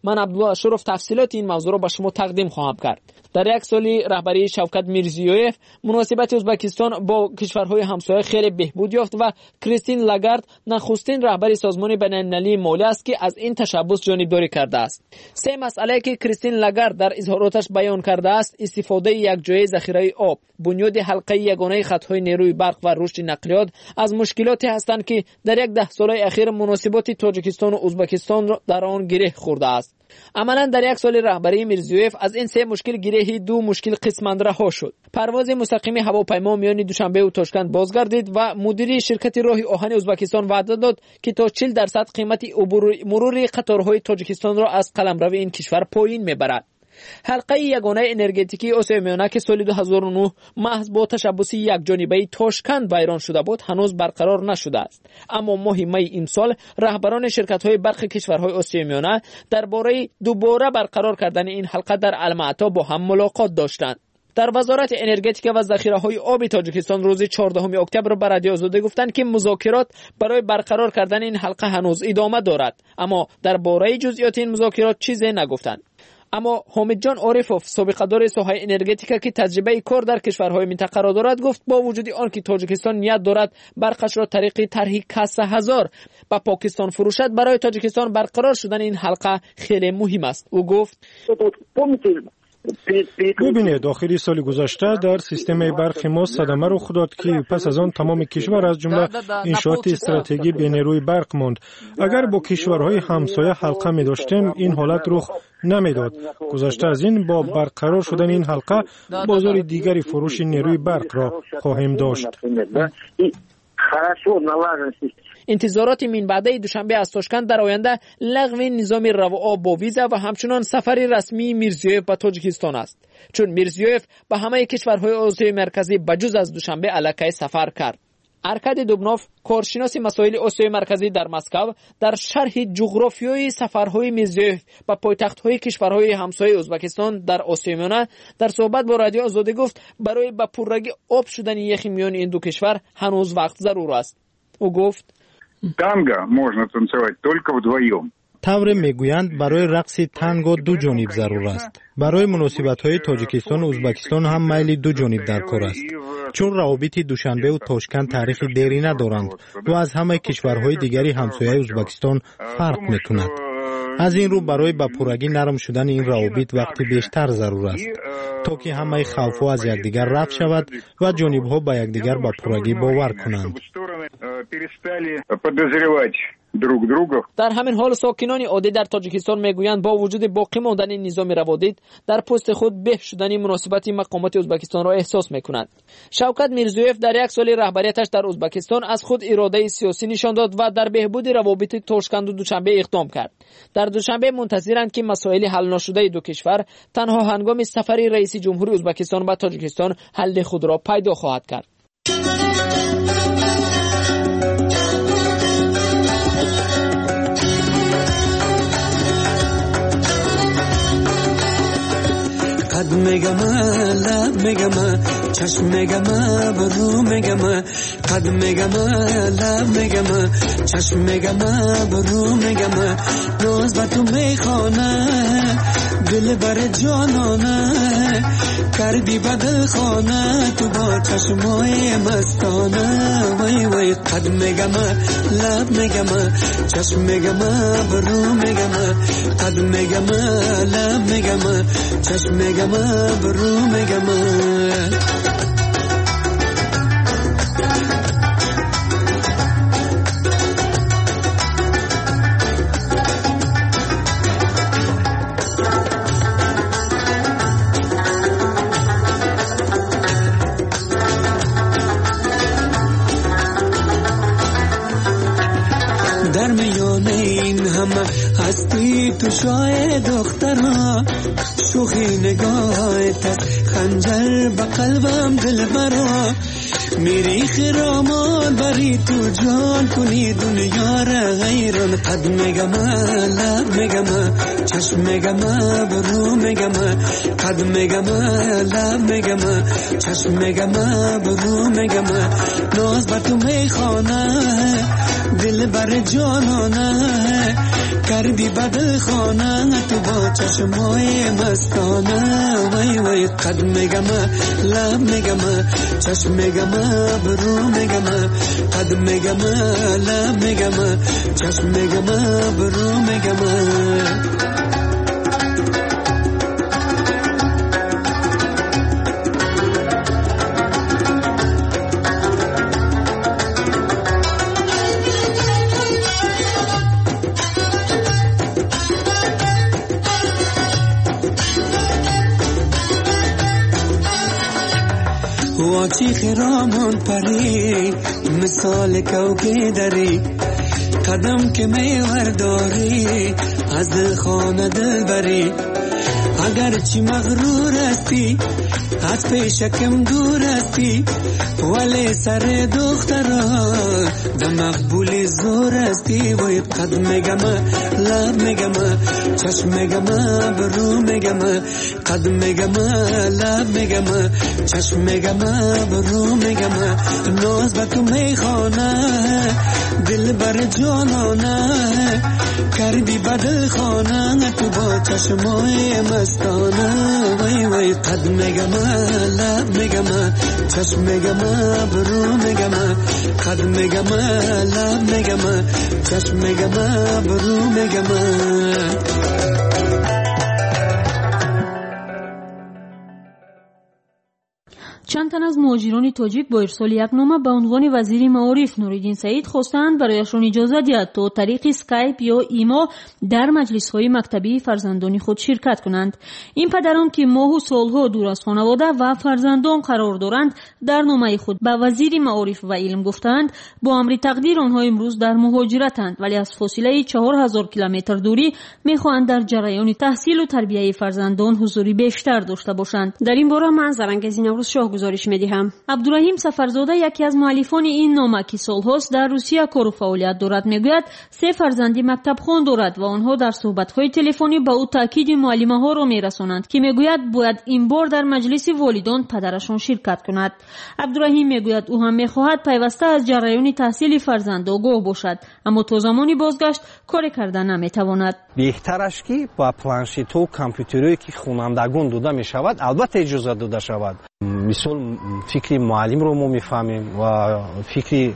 من عبدالله اشرف تفصیلات این موضوع را به شما تقدیم خواهم کرد. در یک سالی رهبری شوکت میرزیویف مناسبت ازبکستان با کشورهای همسایه خیلی بهبود یافت و کریستین لاگارد نخستین رهبر سازمان بین‌المللی مالی است که از این تشبث جانبداری کرده است. سه مسئله که کریستین لاگارد در اظهاراتش بیان کرده است استفاده یکجایی ذخیره آب، بنیاد حلقه یگانه خطهای نیروی برق و رشد نقلیات از مشکلاتی هستند که در یک 10 سال اخیر مناسبات تاجیکستان و ازبکستان در آن گره خورده است. عملا در یک سال رهبری میرزیویف از این سه مشکل گره 2 مشکل قسماً رها شد. پرواز مستقیم هواپیما میان دوشنبه و تاشکند بازگردید و مدیر شرکت راه آهن ازبکستان وعده داد که تا 40% قیمت مرور قطارهای تاجیکستان را از قلمرو این کشور پایین میبرد. حلقه یگانه انرژتیکی آسیای میانه که سال 2009 محض با تشبث یکجانبه تاشکند ویران شده بود هنوز برقرار نشده است. اما ماه می امسال رهبران شرکت‌های برق کشورهای آسیای میانه درباره دوباره برقرار کردن این حلقه در المعطا با هم ملاقات داشتند. در وزارت انرژتیک و ذخیره‌های آب تاجیکستان روز 14 اکتبر به رادیو آزاده گفتند که مذاکرات برای برقرار کردن این حلقه هنوز ادامه دارد، اما درباره جزئیات این مذاکرات چیزی نگفتند. اما حامد جان عارفوف سابقه‌دار ساحه انرژتیک که تجربه کار در کشورهای منطقه را دارد گفت با وجود آن که تاجیکستان نیت دارد برقش را طریق طرح کاسه هزار به پاکستان فروشد، برای تاجیکستان برقرار شدن این حلقه خیلی مهم است. او گفت ببینید داخلی سال گذشته در سیستم برق ما صدمه رخ داد که پس از آن تمام کشور از جمله انشاءات استراتژی به نیروی برق ماند. اگر با کشورهای همسایه حلقه می داشتیم این حالت رخ نمیداد. گذشته از این با برقرار شدن این حلقه بازار دیگری فروش نیروی برق را خواهیم داشت. انتظارات من بعده دوشنبه از تاشکند در آینده لغو نظام روآب با ویزا و همچنان سفر رسمی میرزیویف به تاجیکستان است، چون میرزیویف به همه کشورهای آسیای مرکزی بجز از دوشنبه علاقه سفر کرد. ارکادی دوبنوف کارشناس مسائل آسیای مرکزی در مسکو در شرح جغرافیایی سفرهای میرزیویف به پایتخت‌های کشورهای همسایه ازبکستان در آسیای میانه در صحبت با رادیو آزاده گفت برای به پررگی آب شدن یخ میان این دو کشور هنوز وقت ضرور است. او گفت تانگو можна танцевать только вдвоем. طور میگویند برای رقص تانگو 2 جانب ضرور است. برای مناسبت‌های تاجیکستان و ازبکستان هم میل 2 جانب در کار است. چون روابط دوشنبه و تاشکند تاریخ دیری ندارند و از همه کشورهای دیگری همسایه ازبکستان فرق می‌کند. از این رو برای به پررگی نرم شدن این روابط وقتی بیشتر ضرور است تا که همه خوف‌ها از یکدیگر رفع شود و جانب‌ها به یکدیگر به پررگی باور کنند. در همین حال ساکنان عادی در تاجیکستان میگویند با وجود باقی ماندن نظام روابط در پست خود به شدن مناسبت مقامات ازبکستان را احساس میکنند. شوکت میرزیویف در یک سال رهبریتش در ازبکستان از خود اراده سیاسی نشان داد و در بهبود روابط تاشکند و دوشنبه اقدام کرد. در دوشنبه منتظرند که مسائل حل نشده دو کشور تنها هنگام سفر رئیس جمهور ازبکستان به تاجیکستان حل خود را پیدا خواهد کرد. قد میگم لب میگم چشم میگم برو میگم قد میگم لب میگم چشم میگم برو میگم روز با تو میخوانه دل بر جانانه کردی بدل خانه تو با چشمای مستانه وای وای قد میگم لب میگم چشم میگم برو میگم قد میگم لب میگم چشم میگم برو میگم در میان این همه هستی تو شای دخترها شوخی نگاهت است خنجر به قلبم دل برا میری خرامان بری تو جان کنی دنیا را غیران قد میگم لب میگم چشم میگم برو میگم قد میگم لب میگم چشم میگم برو میگم ناز بر تو میخوانه دل بر جانانه کردی بدل خانه تو با چشمای مستانه وای وای قد میگم لب میگم چشم میگم برو میگم قد میگم لب میگم چشم میگم برو میگم واچی خرامان پری مثال کوکه داری قدم که میورداری از دل خانه دل بری اگر چی مغرور هستی از پیشکم دور هستی ولی سر دخترا ده مقبولی زور هستی باید قد میگم لب میگم چشم میگم برو میگم قد میگم لب میگم چشم میگم برو میگم ناز با تو میخوانه دل بر جانانه کردی بدل خانه تو با چشمای مستانه وای وای قد میگم لب میگم چشم میگم برو میگم قد میگم لب میگم چشم میگم برو میگم چند تن از مهاجران تاجیک با ارسال یک نامه به عنوان وزیر معارف نوریدین سعید خواستند برایشان اجازه دهد تا طریق اسکایپ یا ایما در مجلس‌های مکتبی فرزندان خود شرکت کنند. این پدران که ماه و سالها دور از خانواده و فرزندان قرار دارند در نامه خود به وزیر معارف و علم گفتند با امر تقدیر آنها امروز در مهاجرتند ولی از فاصله 4000 کیلومتر دوری می‌خواهند در جریان تحصیل و تربیت فرزندان حضوری بیشتر داشته باشند. در این باره من زرنگز نوروز شاه گزارش می‌دهم. عبدالرحیم سفرزاده یکی از مؤلفان این نامه که سال‌هاست در روسیه کار و فعالیت دارد میگوید 3 فرزندی مکتب خوان دارد و آنها در صحبت‌های تلفنی به او تاکید معلمه‌ها را می‌رسانند که میگوید باید این بار در مجلس والدان پدرشان شرکت کند. عبدالرحیم میگوید او هم می‌خواهد پیوسته از جریان تحصیل فرزند آگاه باشد اما تا زمانی بازگشت کار کردن نمی‌تواند. بهترش که با پلانشیت و کامپیوتری که خوانندگان داده می‌شود البته اجازه داده شود. مثال فکری معلم رو ما میفهمیم و فکری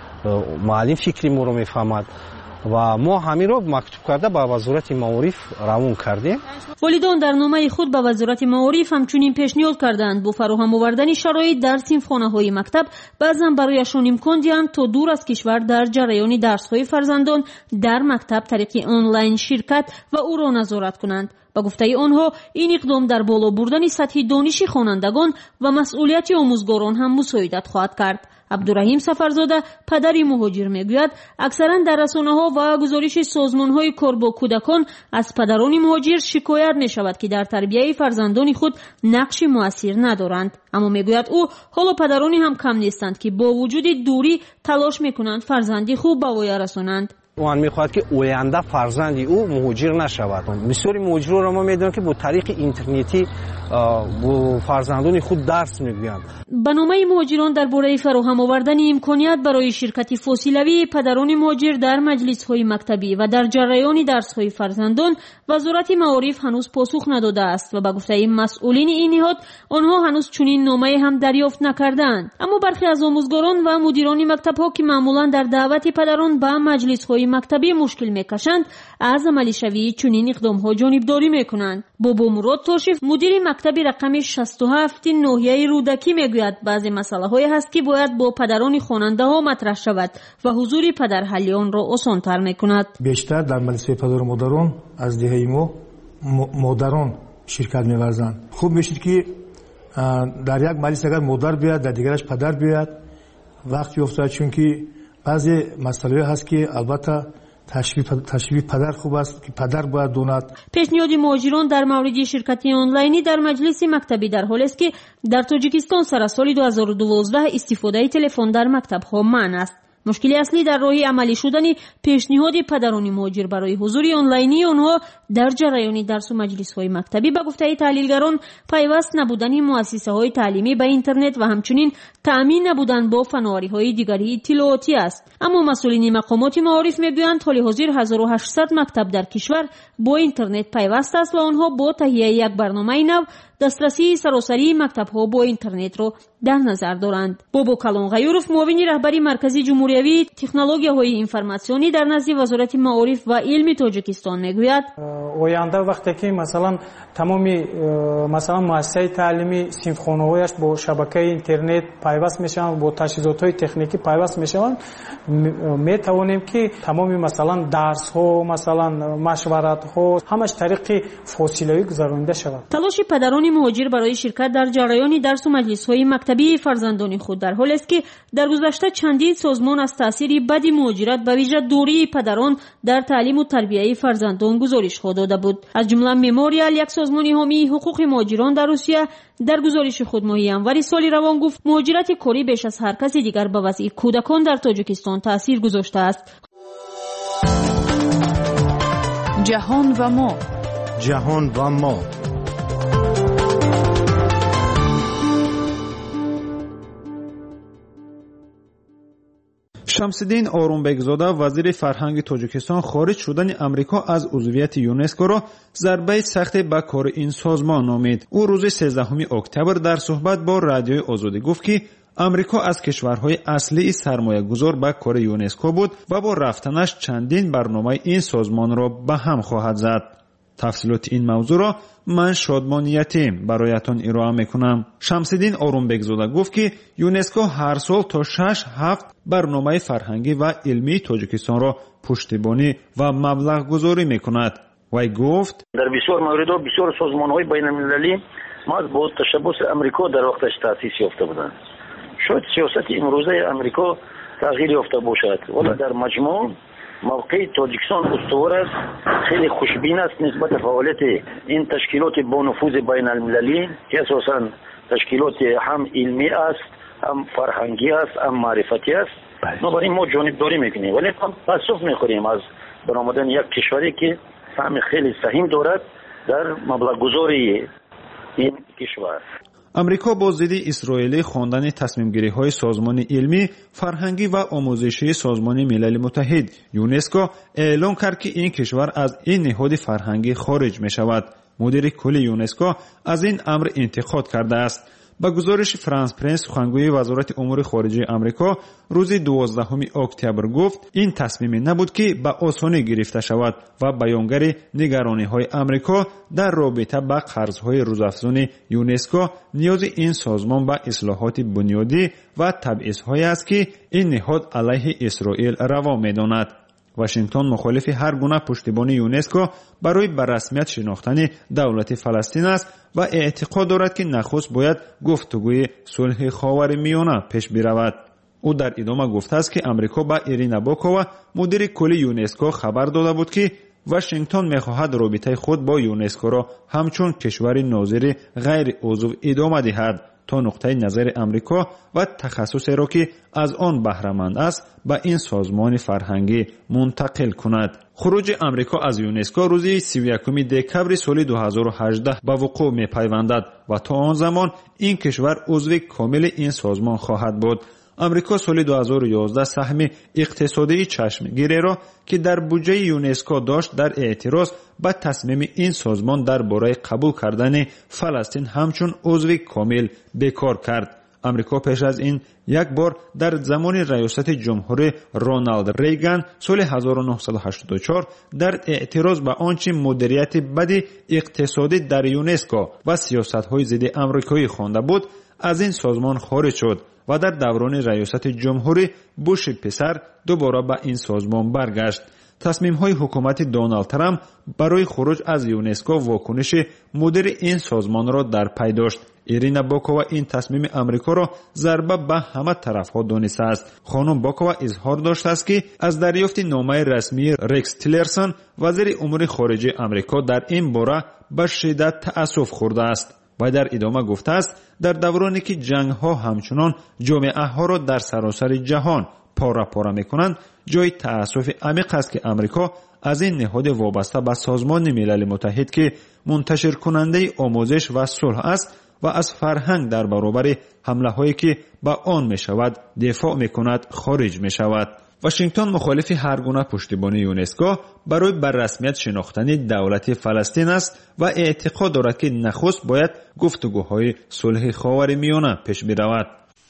معلم فکری ما رو میفهمد و ما همین رو مکتوب کرده به وزارت معارف روان کردیم. والدان در نامه خود به وزارت معارف همچنین پیشنهاد کردند با فراهم آوردن شرایط در صنفخانه‌های مکتب بعضا برایشان امکان دهند تا دور از کشور در جریان درس‌های فرزندان در مکتب طریق آنلاین شرکت و او را نظارت کنند. با گفته آنها این اقدام در بالا بردن سطح دانش خوانندگان و مسئولیت آموزگاران هم مساعدت خواهد کرد. عبدالرحیم سفرزاده پدری مهاجر میگوید اکثرا در رسانه‌ها و گزارش سازمان‌های کار با کودکان از پدران مهاجر شکایت می‌شود که در تربیت فرزندان خود نقش مؤثر ندارند اما میگوید او حالا پدرانی هم کم نیستند که با وجود دوری تلاش می‌کنند فرزندی خوب به وی رسانند. اون میخواد که آینده فرزندی او مهاجر نشود. بسیاری مهاجران را ما میدونیم که با طریق اینترنتی با فرزندان خود درس میگویند. برنامه مهاجران درباره فراهم آوردن امکانیت برای شرکت فاصلوی پدران مهاجر در مجلس‌های مکتبی و در جریان درس‌های فرزندان وزارت معارف هنوز پاسخ نداده است و به گفته مسئولین این نهاد آنها هنوز چنین نامه هم دریافت نکردند. اما برخی از آموزگاران و مدیران مکتب‌ها که معمولاً در دعوت پدران به مجلس‌های مکتبی مشکل میکشند از عملی شوی چنین اقدام‌ها جانبداری میکنند. بابا مراد تاشف مدیر مکتب رقم 67 ناحیه رودکی میگوید بعضی مسائل هست که باید با پدران خواننده‌ها مطرح شود و حضور پدرحلیان را آسان‌تر میکند. بیشتر در مجلس پدر و مادران از دهه ما مادران شرکت می‌ورزند. خوب میشه که در یک مجلس اگر مادر بیاد در دیگرش پدر بیاد وقتی افتاد چون که بعضی مسائل هست که البته تشریف پدر خوب است که پدر باید داند. پیشنهاد مهاجران در مورد شرکت آنلاینی در مجلس مکتبی در حالی است که در تاجیکستان سر از سال 2012 استفاده تلفن در مکتب ها منع است. مشکلی اصلی در راه عملی شدن پیشنهاد پدران مهاجر برای حضور آنلاینی آنها در جریان درس و مجلس‌های مکتبی به گفته تحلیلگران پیوست نبودن مؤسسه‌های تعلیمی به اینترنت و همچنین تأمین نبودن با فناوری‌های دیگری اطلاعاتی است. اما مسئولین مقامات معارف میگویند حال حاضر 1800 مکتب در کشور با اینترنت پیوست است و آنها با تهیه یک برنامه نو دسترسی سراسری مکتب‌ها با اینترنت را در نظر دارند. بابو کلان غیورов معاون رهبری مرکزی جمهوریوی تکنولوژی‌های اینفورماسیونی در نزد وزارت معارف و علم تاجیکستان میگوید آینده وقتی که مثلا تمامی مثلا مؤسسه تعلیمی صنفخانه‌هایش با شبکه اینترنت پیوست میشن، با تجهیزات‌های تکنیکی پیوست میشن، میتوانیم که تمامی مثلا درس‌ها، مثلا مشورت‌ها همش طریق فاصله‌ای گذرانده شود. تلاش پدران مهاجر برای شرکت در جریان درس و مجلس‌های مکتبی فرزندان خود در حالی است که در گذشته چندین سازمان از تأثیر بد مهاجرت به ویژه دوری پدران در تعلیم و تربیت فرزندان گزارش‌ها داده بود. از جمله مموریال، یک سازمان حامی حقوق مهاجران در روسیه، در گزارش خود ماه ینوری سال روان گفت مهاجرت کاری بیش از هر کس دیگر به وضع کودکان در تاجیکستان تأثیر گذاشته است. جهان و ما. جهان و ما. شمس‌الدین آرومبگزاده وزیر فرهنگ تاجیکستان خارج شدن امریکا از عضویت یونسکو را ضربه سخت به کار این سازمان نامید. او روز 13 اکتبر در صحبت با رادیوی آزادی گفت که امریکا از کشورهای اصلی سرمایه گذار به کار یونسکو بود و با رفتنش چندین برنامه این سازمان را به هم خواهد زد. تفصیلات این موضوع را من شادمان یتیم برایتان ارائه میکنم. شمس‌الدین آرومبگزاده گفت که یونسکو هر سال تا 6-7 برنامه فرهنگی و علمی تاجیکستان را پشتیبانی و مبلغ گذاری میکند. وی گفت در بسیار موردها بسیار سازمان‌های بین‌المللی ما با تشبث امریکا در وقتش تأسیس یافته بودند. شاید سیاست امروزه امریکا تغییر یافته باشد، ولی در مجموع موقع تاجیکستان استوار است، خیلی خوشبین است نسبت فعالیت این تشکیلات با نفوذ بین المللی که اساساً تشکیلات هم علمی است، هم فرهنگی است، هم معرفتی است. بنابراین ما جانبداری میکنیم، ولی تأسف میخوریم از برآمدن یک کشوری که سهم خیلی سهیم دارد در مبلغ گذاری این کشور. امریکا با ضد اسرائیل خواندن تصمیم گیری های سازمان علمی، فرهنگی و آموزشی سازمان ملل متحد یونسکو اعلام کرد که این کشور از این نهاد فرهنگی خارج می شود. مدیر کل یونسکو از این امر انتقاد کرده است. با گزارش فرانس پرنس سخنگوی وزارت امور خارجه آمریکا روز 12 اکتبر گفت این تصمیم نبود که به آسانی گرفته شود و بیانگر نگرانی‌های آمریکا در رابطه با قرض‌های روزافزون یونسکو نیاز این سازمان به اصلاحات بنیادی و تبعیض‌هایی است که این نهاد علیه اسرائیل روا می‌داند. واشنگتن مخالف هر گونه پشتیبانی یونسکو برای به رسمیت شناختن دولت فلسطین است و اعتقاد دارد که نخست باید گفتگوی صلح خاورمیانه پیش برود. او در ادامه گفته است که امریکا با ایرینا بوکووا مدیر کل یونسکو خبر داده بود که واشنگتن می‌خواهد رابطه خود با یونسکو را همچون کشور ناظر غیر عضو ادامه دهد تا نقطه نظر امریکا و تخصصی را که از آن بهره‌مند است به این سازمان فرهنگی منتقل کند. خروج امریکا از یونسکو روز 31 دکمبر سال 2018 به وقوع می‌پیوندد و تا آن زمان این کشور عضو کامل این سازمان خواهد بود. امریکا سال 2011 سهم اقتصادی چشمگیری را که در بودجه یونسکو داشت در اعتراض به تصمیم این سازمان درباره قبول کردن فلسطین همچون عضو کامل بیکار کرد. امریکا پیش از این یک بار در زمان ریاست جمهوری رونالد ریگان سال 1984 در اعتراض به آنچه مدیریت بد اقتصادی در یونسکو و سیاست‌های ضد آمریکایی خوانده بود از این سازمان خارج شد و در دوران ریاست جمهوری بوش پسر دوباره به این سازمان برگشت. تصمیم‌های حکومت دونالد ترامپ برای خروج از یونسکو واکنش مدیر این سازمان را در پی داشت. ایرینا بوکووا این تصمیم امریکا را ضربه به همه طرف‌ها دانسته است. خانم بوکووا اظهار داشته است که از دریافت نامه رسمی رکس تیلرسون وزیر امور خارجه امریکا در این باره به شدت تأسف خورده است. و در ادامه گفته است در دورانی که جنگ‌ها همچنان جامعه‌ها را در سراسر جهان پاره پاره میکنند جای تأسف عمیق است که امریکا از این نهاد وابسته به سازمان ملل متحد که منتشر کننده آموزش و صلح است و از فرهنگ در برابر حمله هایی که به آن می شود دفاع می کند خارج می شود. واشنگتن مخالف هر گونه پشتیبانی یونسکو برای بر رسمیت شناختن دولت فلسطین است و اعتقاد دارد که نخست باید گفتگوهای صلح خاورمیانه پیش برود.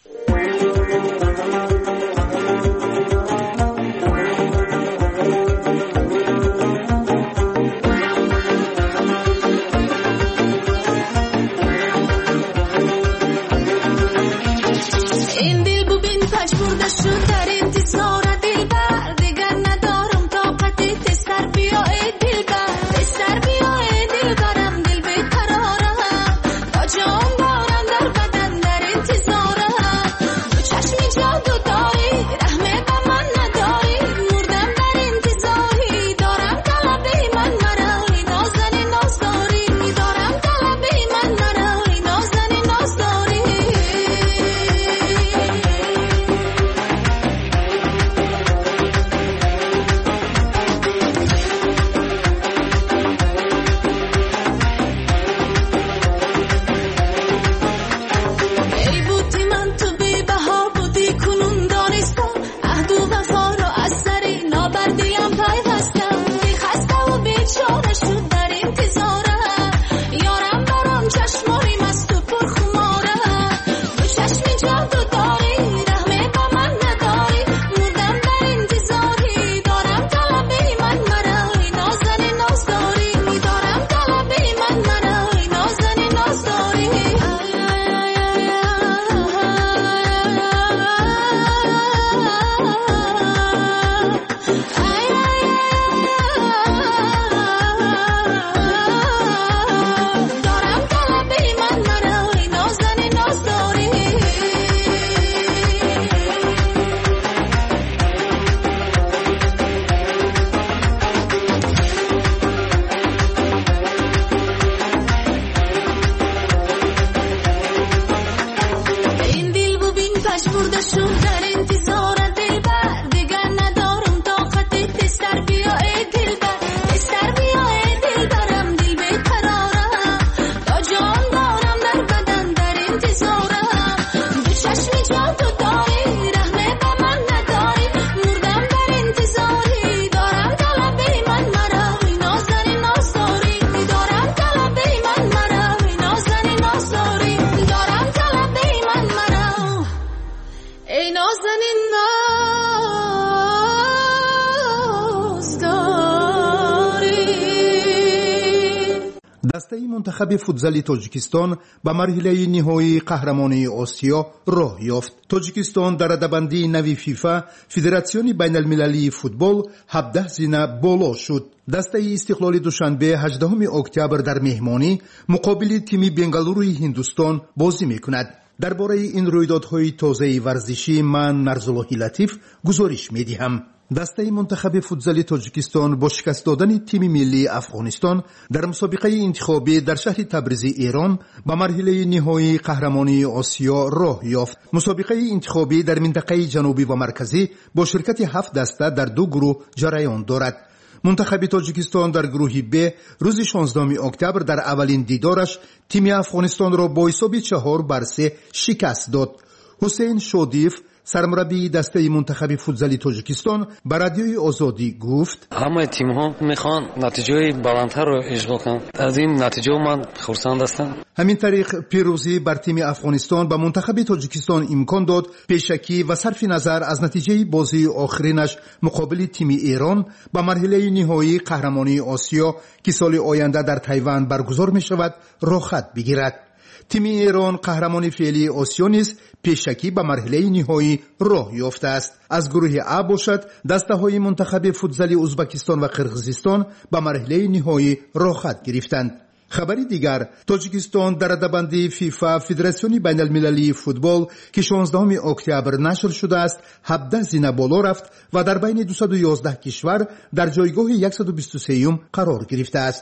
دسته منتخب فوتزال تاجیکستان به مرحله نهایی قهرمانی آسیا راه یافت. تاجیکستان در رده‌بندی نوی فیفا فدراسیون بین المللی فوتبال 17 زینه بالا شد. دسته استقلال دوشنبه 18 اکتبر در مهمانی مقابل تیم بنگالوروی هندوستان بازی میکند. درباره این رویدادهای تازه ورزشی من مرزالله لطیف گزارش میدهم. دسته منتخب فوتزال تاجیکستان با شکست دادن تیم ملی افغانستان در مسابقه انتخابی در شهر تبریز ایران به مرحله نهایی قهرمانی آسیا راه یافت. مسابقه انتخابی در منطقه جنوبی و مرکزی با شرکت 7 دسته در 2 گروه جریان دارد. منتخب تاجیکستان در گروه ب روز 16 اکتبر در اولین دیدارش تیم افغانستان را با حساب 4-3 شکست داد. حسین شودیف سرمربی دسته منتخب فوتزال تاجیکستان به رادیوی آزادی گفت همه تیم ها میخوان نتیجه بلندتر رو اشغال کنند. از این نتیجه من خرسند هستم. همین طریق پیروزی بر تیم افغانستان به منتخب تاجیکستان امکان داد پیشکی و صرف نظر از نتیجه بازی آخرینش مقابل تیم ایران به مرحله نهایی قهرمانی آسیا که سال آینده در تایوان برگزار می شود راه خط بگیرد. تیم ایران قهرمان فعلی آسیا نیز پیشکی به مرحله نهایی راه یافته است. از گروه ا باشد دسته‌های منتخب فوتزال ازبکستان و قرقیزستان به مرحله نهایی راه خط گرفتند. خبری دیگر، تاجیکستان در رده‌بندی فیفا فدراسیون بین المللی فوتبال که 16 اکتبر نشر شده است 17 زینه بالا رفت و در بین 211 کشور در جایگاه 123 قرار گرفته است.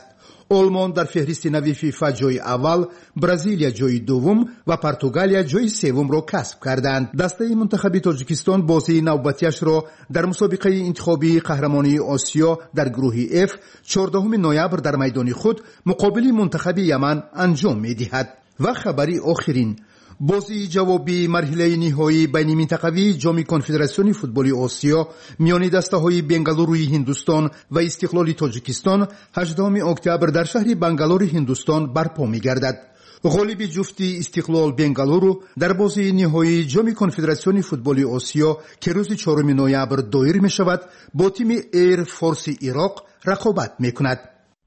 آلمان در فهرست نوی فیفا جای اول، برزیلیا جای دوم و پرتغالیا جای سوم را کسب کردند. دسته منتخب تاجیکستان بازی نوبتیش را در مسابقه انتخابی قهرمانی آسیا در گروه F 14 نوامبر در میدان خود مقابل منتخب یمن انجام می‌دهد. و خبری آخرین، بازی جوابی مرحله نهایی بین منطقوی جام کنفدراسیون فوتبال آسیا میان دسته‌های بنگالوروی هندوستان و استقلال تاجیکستان 18 اکتبر در شهر بنگالور هندوستان برپا می‌گردد. غالب جفتی استقلال بنگالورو در بازی نهایی جام کنفدراسیون فوتبال آسیا که روز 4 نوامبر دایر می‌شود با تیم ایر فورس عراق رقابت می‌کند.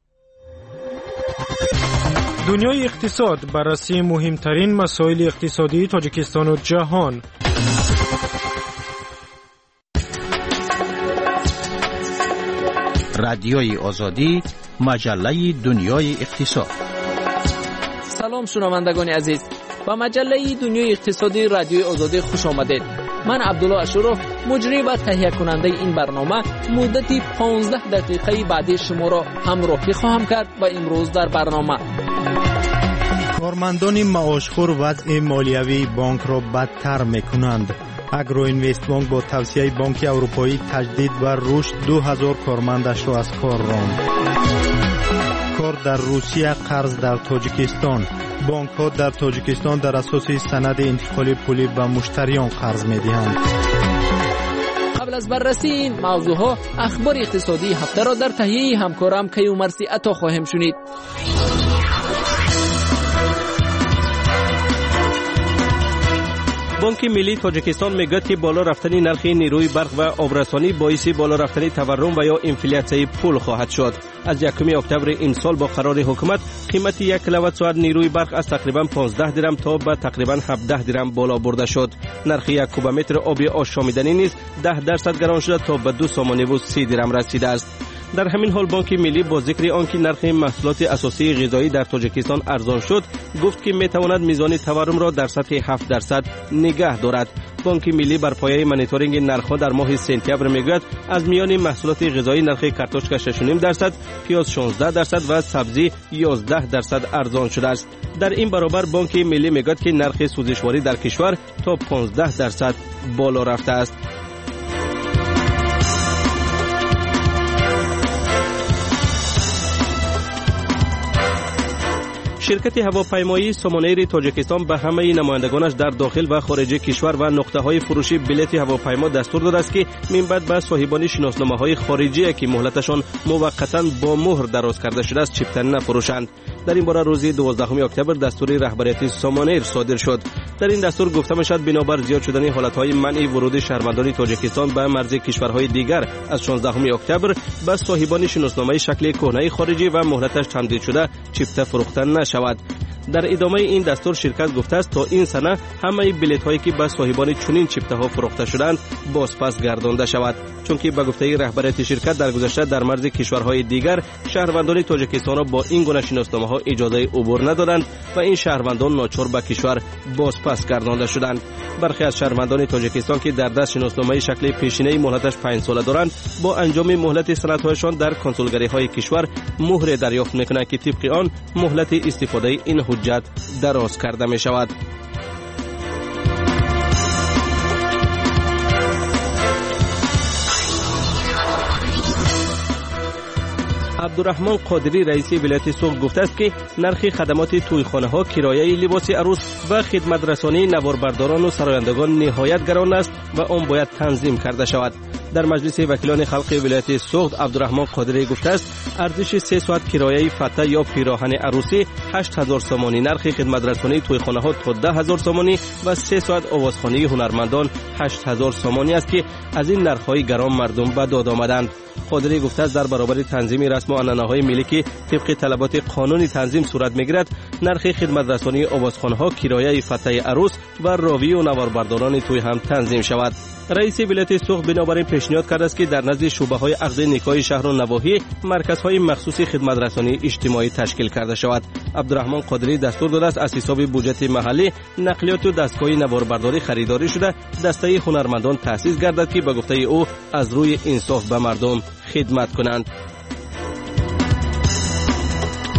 دنیای اقتصاد، بررسی مهمترین مسائل اقتصادی تاجیکستان و جهان. رادیوی آزادی، مجله دنیای اقتصاد. سلام شنوندگان عزیز، با مجله دنیای اقتصادی رادیوی آزادی خوش آمدید. من عبدالله اشرف، مجری و تهیه کننده این برنامه، مدتی 15 دقیقه بعدی شما را همراهی خواهم کرد و امروز در برنامه کارمندان معاشخور وضع مالیوی بانک را بدتر میکنند. اگرو اینوست بانک با توصیه بانک اروپایی تجدید و رشد 2000 کارمندش را از کار راند. کار در روسیه، قرض در تاجیکستان. بانک ها در تاجیکستان در اساس سند انتقال پولی به مشتریان قرض میدهند. قبل از بررسی این موضوع ها، اخبار اقتصادی هفته را در تهیه همکارم کیومرسی عطا خواهیم شنید. بانک ملی تاجیکستان میگوید که بالا رفتن نرخ نیروی برق و آبرسانی باعث بالا رفتن تورم و یا انفلاسی پول خواهد شد. از 1 اکتبر این سال با قرار حکومت قیمت 1 کیلووات ساعت نیروی برق از تقریبا 15 درم تا به تقریبا 17 درم بالا برده شد. نرخ 1 کوبمتر آب آشامیدنی نیز 10% گران شده تا به 2 سومانی و 30 درم رسیده است. در همین حال بانک ملی با ذکر آنکه نرخ محصولات اساسی غذایی در تاجیکستان ارزان شد، گفت که میتواند میزان تورم را در سطح 7% نگه دارد. بانک ملی بر پایه مانیتورینگ نرخ‌ها در ماه سپتامبر میگوید از میان محصولات غذایی نرخ کارتوشک 6.5%، پیاز 16% و سبزی 11% ارزان شده است. در این برابر بانک ملی میگوید که نرخ سوزشواری در کشور تا 15% بالا رفته است. شرکت هواپیمایی سومانیر تاجیکستان به همه نمایندگانش در داخل و خارج کشور و نقطه‌های فروشی بلیط هواپیما دستور داده است که من بعد به صاحبان شناسنامه‌های خارجی که مهلتشان موقتاً با مهر دراز کرده شده است چیپتن نفروشند. در این باره روز 12 اکتبر دستور رهبریت سومانیر صادر شد. در این دستور گفته می‌شد بنابر زیاد شدن حالت‌های منع ورود شهروندان تاجیکستان به مرز کشورهای دیگر از 16 اکتبر به صاحبان شناسنامه شکل کهنه خارجی و مهلتش تمدید شده چیپته فروختن نشود. در ادامه این دستور شرکت گفته است تا این سنه همه بلیط هایی که به صاحبان چنین چیپته ها فروخته شدند بازپس گردانده شود، چون که به گفته رهبریت شرکت در گذشته در مرز کشورهای دیگر شهروندان تاجیکستان را با این گونه شناسنامه ها اجازه عبور ندادند و این شهروندان ناچار به کشور بازپس گردانده شدند. برخی از شهروندان تاجیکستان که در دست شناسنامه شکل پیشینه مهلتش 5 ساله دارند با انجام مهلت سندهایشان در کنسولگری های کشور مهر دریافت میکنند که طبق آن مهلت استفاده این حجت دراز کرده می شود. عبدالرحمن قادری رئیس ولایت سوخت گفته است که نرخ خدمات تویخانه ها، کرایه لباس عروس و خدمت رسانی نواربرداران و سرایندگان نهایت گران است و آن باید تنظیم کرده شود. در مجلس وکیلان خلق ولایت سوخت عبدالرحمن قادری گفته است ارزش 3 ساعت کرایه فته یا پیراهن عروسی 8000 سومانی، نرخ خدمت رسانی تویخانه ها تا 10000 سومانی و 3 ساعت آوازخوانی هنرمندان 8000 سومانی است که از این نرخ‌های گران مردم به داد آمدند. قادری گفته است در برابر تنظیم رسم و عنعنه‌های ملی که طبق طلبات قانونی تنظیم صورت می‌گیرد، نرخ خدمت رسانی آوازخوان‌ها، کرایه فته عروس و راوی و نواربرداران توی هم تنظیم شود. رئیس ولایت سوخت بنابراین پیشنهاد کرده است که در نزد شعبه‌های عقد نکاح شهر و نواحی مرکزهای مخصوص خدمت رسانی اجتماعی تشکیل کرده شود. عبدالرحمن قادری دستور داده است از حساب بودجه محلی نقلیات و دستگاه نواربرداری خریداری شده دسته هنرمندان تأسیس گردد که به گفته او از روی انصاف به مردم خدمت کنند.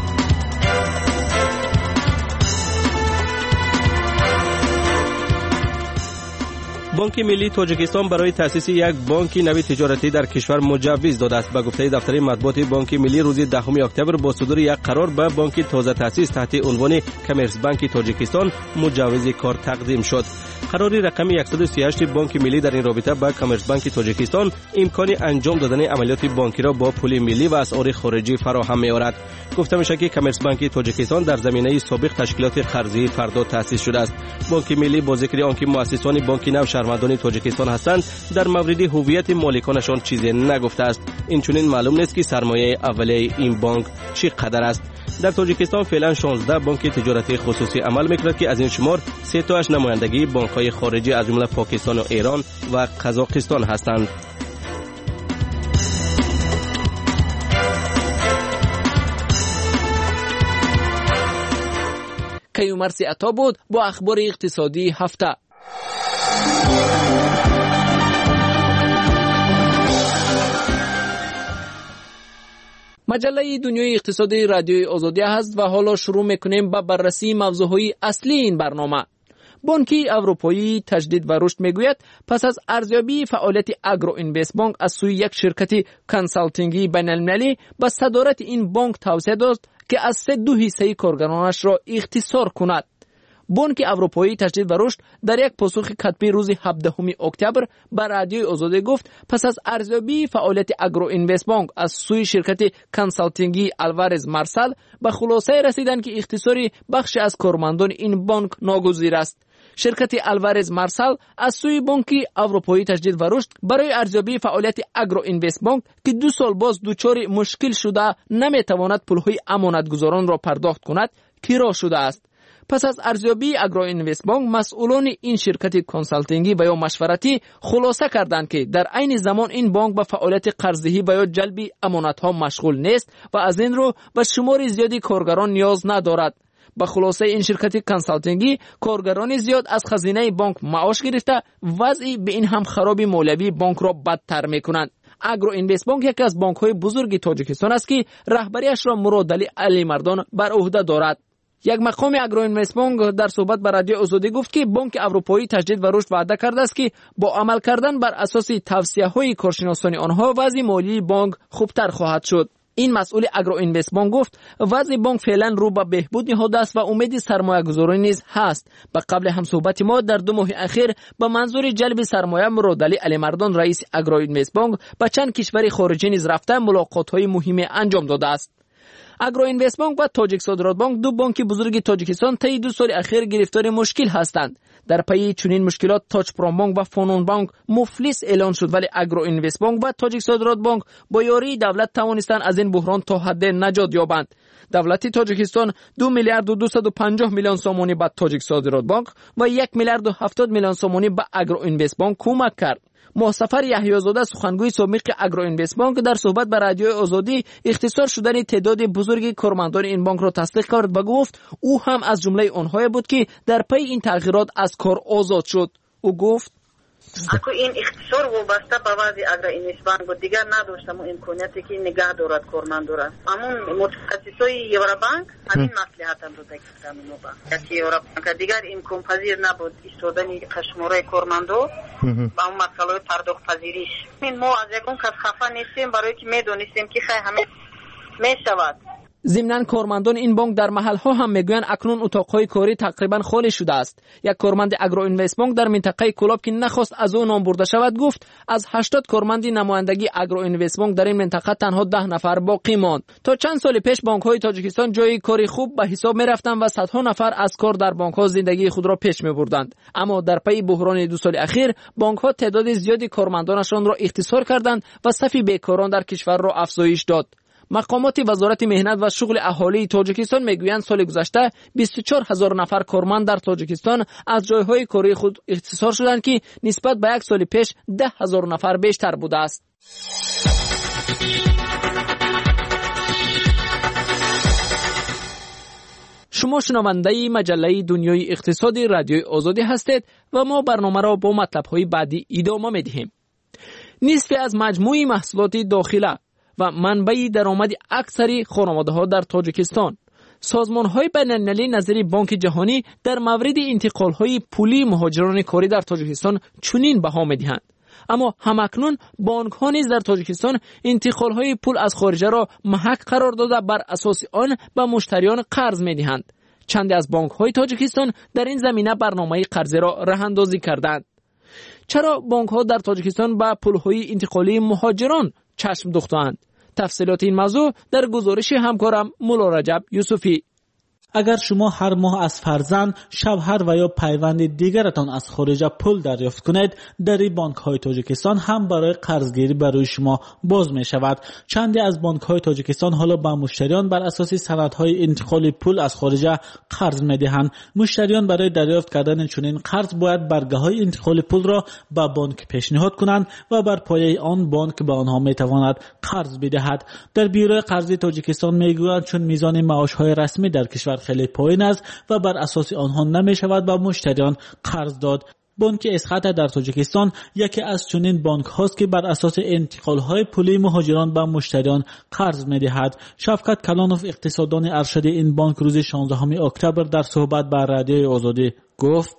بانک ملی تاجیکستان برای تأسیس یک بانک نوی تجارتی در کشور مجوز داده است. به گفته دفتر مطبوعات بانک ملی روز 10 اکتبر با صدور یک قرار به بانک تازه تأسیس تحت عنوان کامرس بانک تاجیکستان مجوز کار تقدیم شد. قرار رقم 138 بانک ملی در این رابطه به کامرس بانک تاجیکستان امکان انجام دادن عملیات بانکی را با پول ملی و اسعار خارجی فراهم می‌آورد. گفته میشه که کامرس بانک تاجیکستان در زمینه سابق تشکیلات قرضی فردا تأسیس شده است. بانک ملی با ذکر آنکه مؤسسان بانک نو شهروندان تاجیکستان هستند، در مورد هویت مالکانشان چیزی نگفته است. این چنین معلوم نیست که سرمایه اولیه این بانک چقدر است. در تاجیکستان فعلا 16 بانک تجارتی خصوصی عمل می‌کند که از این شمار 3 تاش نمایندگی بانک‌های خارجی از جمله پاکستان و ایران و قزاقستان هستند. کیومرثی عطا بود با اخبار اقتصادی هفته. مجله دنیای اقتصادی رادیوی آزادی هست و حالا شروع میکنیم با بررسی موضوعهای اصلی این برنامه. بانک اروپایی تجدید و رشد میگوید پس از ارزیابی فعالیت اگرو اینوست بانک از سوی یک شرکت کنسالتینگی بین المللی به صدارت این بانک توصیه داد که از 2 حصه کارگرانش را اختصار کند. بانک اروپایی تجدید و رشد در یک پاسخ کتبی روز 17 اکتبر به رادیوی آزادی گفت پس از ارزیابی فعالیت اگرو اینوست بانک از سوی شرکت کنسالتینگی آلوارز مارسال به خلاصه رسیدند که اختصاری بخشی از کارمندان این بانک ناگزیر است. شرکت آلوارز مارسال از سوی بانک اروپایی تجدید و رشد برای ارزیابی فعالیت اگرو اینوست بانک که 2 سال باز دچار مشکل شده نمیتواند پولهای امانتگزاران را پرداخت کند کیرا شده است. پس از ارزیابی اگرو اینوست بانک مسئولان این شرکت کنسالتینگی و یا مشورتی خلاصه کردند که در عین زمان این بانک به فعالیت قرضدهی و یا جلب امانت‌ها مشغول نیست و از این رو به شمار زیادی کارگران نیاز ندارد. به خلاصه این شرکت کنسالتینگی کارگران زیاد از خزینه بانک معاش گرفته وضعی به این هم خرابی مولوی بانک را بدتر میکنند. اگرو اینوست بانک یکی از بانک‌های بزرگ تاجیکستان است که رهبریش را مراد علی مردان بر عهده دارد. یک مقام اگرو اینوست بانک در صحبت با رادیو آزادی گفت که بانک اروپایی تجدید و رشد وعده کرده است که با عمل کردن بر اساس توصیه‌های کارشناسان آنها وضع مالی بانک خوبتر خواهد شد. این مسئول اگرو اینوست بانک گفت وضع بانک فعلا رو به بهبود نهاده است و امید سرمایه‌گذاری نیز هست. به قبل هم صحبت ما در 2 ماه اخیر به منظور جلب سرمایه مراد علی مردان رئیس اگرو اینوست بانک به چند کشور خارجی نیز رفته ملاقات‌های مهمی انجام داده است. اگرو اینوست بانک و تاجیک صادرات بانک 2 بانک بزرگ تاجیکستان طی 2 سال اخیر گرفتار مشکل هستند. در پی چنین مشکلات تاج پرام بانک و فونون بانک مفلس اعلان شد، ولی اگرو اینوست بانک و تاجیک صادرات بانک با یاری دولت توانستند از این بحران تا حد نجات یابند. دولت تاجیکستان 2 میلیارد و 250 میلیون سومانی به تاجیک صادرات بانک و 1 میلیارد و 70 میلیون سومانی به اگرو اینوست بانک کمک کرد. مصطفی یحیی‌زاده سخنگوی سابق اگرو اینوست بانک در صحبت با رادیو آزادی اختصار شدن تعداد بزرگ کارمندان این بانک را تصدیق کرد و گفت او هم از جمله آنها بود که در پی این تغییرات از کار آزاد شد. او گفت اكو این اختصار وابسته به وضع اگر اینوست بانک بود، دیگر نداشتم امکانیتی که نگاه دارد کارمند را. همون متخصصای یورابانک همین مصلحت هم داده که همین بانک که یورابانک دیگر امکان پذیر نبود ایستادن قشموره کارمندو با اون مسئله پرداخت پذیریش. ما از یکون کس خفه نیستیم برای که میدونستیم که خیلی همه میشود. ضمناً کارمندان این بانک در محل‌ها هم میگویند اکنون اتاق‌های کاری تقریباً خالی شده است. یک کارمند اگرو اینوست بانک در منطقه کلاب که نخواست از او نام برده شود گفت از 80 کارمند نمایندگی اگرو اینوست بانک در این منطقه تنها 10 نفر باقی ماند. تا چند سال پیش بانک‌های تاجیکستان جای کاری خوب به حساب می‌رفتند و صدها نفر از کار در بانک‌ها زندگی خود را پیش می‌بردند. اما در پی بحران 2 سال اخیر بانک‌ها تعداد زیادی کارمندانشان را اختصار کردند و صف بیکاران در کشور را افزایش داد. مقامات وزارت مهنت و شغل اهالی تاجیکستان میگویند سال گذشته 24000 نفر کارمند در تاجیکستان از جایهای کاری خود اختصار شدند که نسبت به 1 سال پیش 10000 نفر بیشتر بوده است. شما شنونده مجله دنیای اقتصادی رادیوی آزادی هستید و ما برنامه را با مطلب‌های بعدی ادامه می‌دهیم. نصف از مجموع محصولات داخله و منبع درآمد اکثری خانواده‌ها در تاجیکستان سازمان‌های بین‌المللی نظیر بانک جهانی در مورد انتقال‌های پولی مهاجران کاری در تاجیکستان چنین بها می‌دهند. اما همکنون بانک‌ها نیز در تاجیکستان انتقال‌های پول از خارجه را محک قرار داده بر اساس آن به مشتریان قرض می‌دهند. چند از بانک‌های تاجیکستان در این زمینه برنامه قرضه را راه‌اندازی کردند. چرا بانک‌ها در تاجیکستان به پول‌های انتقالی مهاجران چشم دوخته‌اند؟ تفصیلات این موضوع در گزارش همکارم مولا رجب یوسفی. اگر شما هر ماه از فرزند، شوهر و یا پیوند دیگرتان از خارج پول دریافت کنید، در بانک‌های تاجیکستان هم برای قرضگیری برای شما باز می شود. چندی از بانک‌های تاجیکستان حالا به مشتریان بر اساس سندهای انتقال پول از خارج قرض می‌دهند. مشتریان برای دریافت کردن چنین قرض باید برگه‌های انتقال پول را به بانک پیشنهاد کنند و بر پایه آن بانک به آنها می‌تواند قرض بدهد. در بیروی قرضی تاجیکستان می‌گویند چون میزان معاش‌های رسمی در کشور خیلی پایین است و بر اساس آنها نمی شود به مشتریان قرض داد. بانک اسقط در تاجیکستان یکی از چنین بانک هاست که بر اساس انتقال های پولی مهاجران به مشتریان قرض می دهد. شفقت کلانوف اقتصاددان ارشد این بانک روز 16 اکتبر در صحبت با رادیوی آزادی گفت: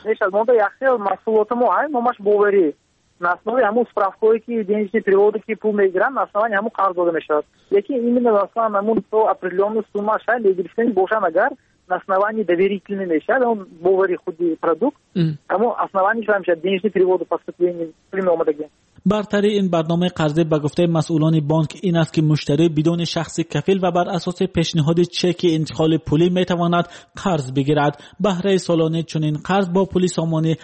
на основе همون справкой ки денежные переводы ки пул мегиранд на основании همون قرض داده میشود. یکی именно на основании همون то определенную сумма шай легиришен бошан агар на основании доверительный мешад он бовари худи продукт همون основании шай мешад денежные переводы поступления пулин омадагӣ. برتری این برنامه قرضه به گفته مسئولان بانک این است که مشتری بدون شخص کفیل و بر اساس پیشنهاد چک انتقال پولی میتواند قرض بگیرد. بهره سالانه چنین قرض با پول سامانه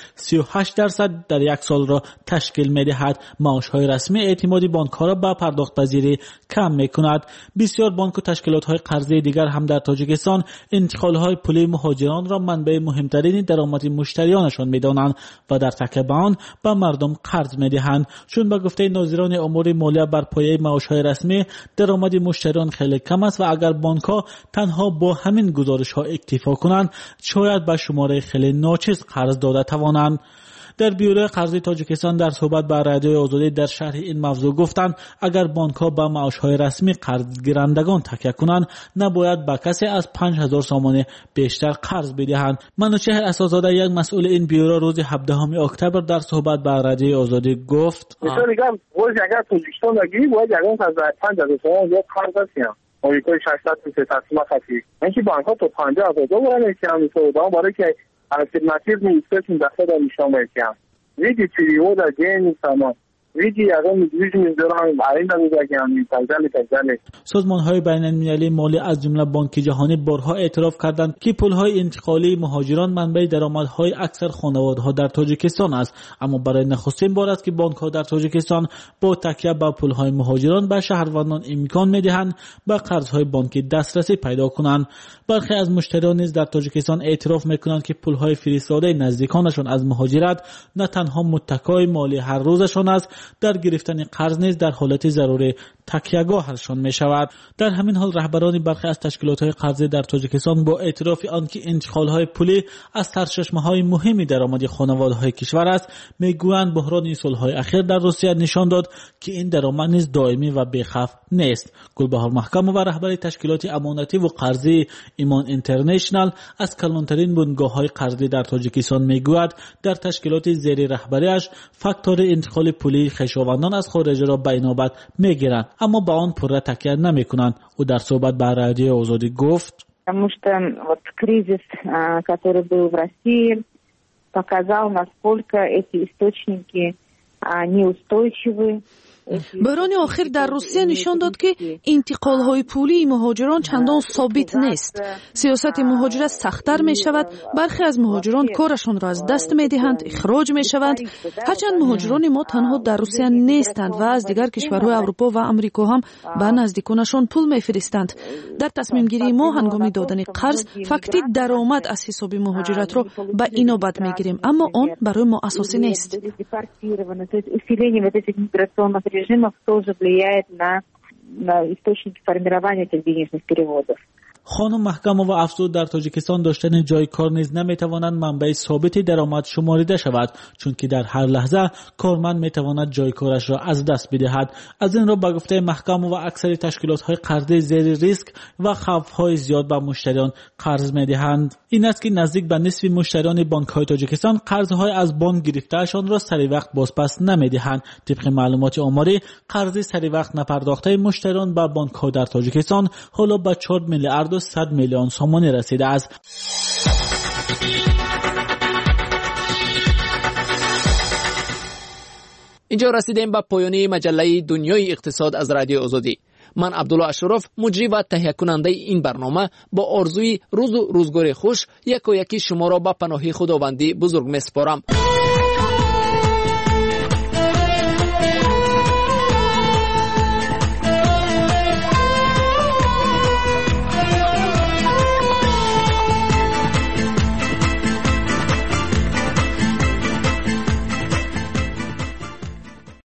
38% در یک سال را تشکیل میدهد. معاش‌های رسمی اعتمادی بانک‌ها را به پرداخت پذیری کم میکند. بسیار بانک و تشکیلات‌های قرضه دیگر هم در تاجیکستان انتقال‌های پولی مهاجران را منبع مهمترین درآمد مشتریانشان میدانند و در تکیه به آن به مردم قرض میدهند. چون به گفته ناظران امور مالیه بر پایه معاش‌های رسمی درآمد مشتریان خیلی کم است و اگر بانک‌ها تنها با همین گزارش‌ها اکتفا کنند شاید به شماره خیلی ناچیز قرض داده توانند. در بیورو قرضی تاجیکستان در صحبت با رادیوی آزادی در شرح این موضوع گفتند اگر بانک‌ها به معاش‌های رسمی قرض گیرندگان تکیه کنند نباید به کسی از 5000 سامانه بیشتر قرض بدهند. منوچهر اساس‌زاده یک مسئول این بیورو روز 17 اکتبر در صحبت با رادیوی آزادی گفت: مثلا میگم روز اگر تاجیکستان بگیری باید اگر از 5000 سامانه قرض هستیم آمریکای 600 تقسیم خفیف اینکه بانک‌ها تو 50000 دلار می‌کنن تو برای که альтернативный источник дохода ничего нет. Видите, перевода денег, видите, я недвижимость дорогу, аренда می‌دهند і так далее, так далее. سازمان‌های بین‌المللی مالی از جمله بانک جهانی بارها اعتراف کردند که پول‌های انتقالی مهاجران منبع درآمدهای اکثر خانواده‌ها در تاجیکستان است، اما برای نخستین بار است که بانک‌ها در تاجیکستان با تکیه بر پول‌های مهاجران به شهروندان امکان می‌دهند به قرض‌های بانکی دسترسی پیدا کنند. برخی از مشتریان نیز در تاجیکستان اعتراف می‌کنند که پول‌های فرستاده نزدیکانشان از مهاجرت نه تنها متکای مالی هر روزشان است، در گرفتن قرض نیز در حالت ضروری تکیه‌گاهشان می شود. در همین حال رهبران برخی از تشکیلات‌های قرضه در تاجیکستان با اعتراف آنکه انتقال‌های پولی از سرچشمه‌های مهمی درآمد خانواده‌های کشور است، می‌گویند بحران سال‌های اخیر در روسیه نشان داد که این درآمد نیز دائمی و بی‌خوف نیست. گلبهار محکم و رهبر تشکیلات امانتی و قرضی ایمان اینترنشنال از کلانترین بنگاه‌های قرضی در تاجیکستان می‌گوید در تشکیلات زیر رهبریش فاکتور انتقال پولی خویشاوندان از خارج را به نوبت می‌گیرند، اما با آن پوره تکیه نمی‌کنند. او در صحبت با رادیو آزادی گفت: потому что вот кризис, который был в России, показал, насколько эти источники неустойчивы. بحران آخر در روسیه نشان داد که انتقال‌های پولی مهاجران چندان ثابت نیست. سیاست مهاجرت سخت‌تر می‌شود. برخی از مهاجران کارشان را از دست می‌دهند، اخراج می‌شوند. هرچند مهاجران ما تنها در روسیه نیستند و از دیگر کشورهای اروپا و آمریکا هم به نزدیکانشان پول می‌فرستند. در تصمیم گیری ما هنگام دادن قرض فقط درآمد از حساب مهاجرت را به اینابت می‌گیریم، اما آن برای ما اساسی نیست. Режимов тоже влияет на источники формирования этих денежных переводов. خانم محکمه و افزود در تاجیکستان داشتن جای کار نیز نمیتواند منبع ثابت درآمد شمارده شود، چون که در هر لحظه کارمند میتواند جای کارش را از دست بدهد. از این را به گفته محکمه و اکثر تشکیلات های قرضه زیر ریسک و خوف‌های زیاد به مشتریان قرض میدهند. این است که نزدیک به نصف مشتریان بانک‌های تاجیکستان قرض‌های از بانک گرفته‌شان را سری وقت بازپس نمیدهند. طبق معلومات آماری، قرض سری وقت نپرداخته مشتریان به بانک‌ها در تاجیکستان حالا به 4 میلیارد و 100 میلیون سومانی رسیده است. اینجا رسیدیم به پایان مجله دنیای اقتصاد از رادیو آزادی. من عبدالله اشرف، مجری و تهیه کننده این برنامه، با آرزوی روز و روزگار خوش یکی شما را به پناه خداوندی بزرگ میسپارم.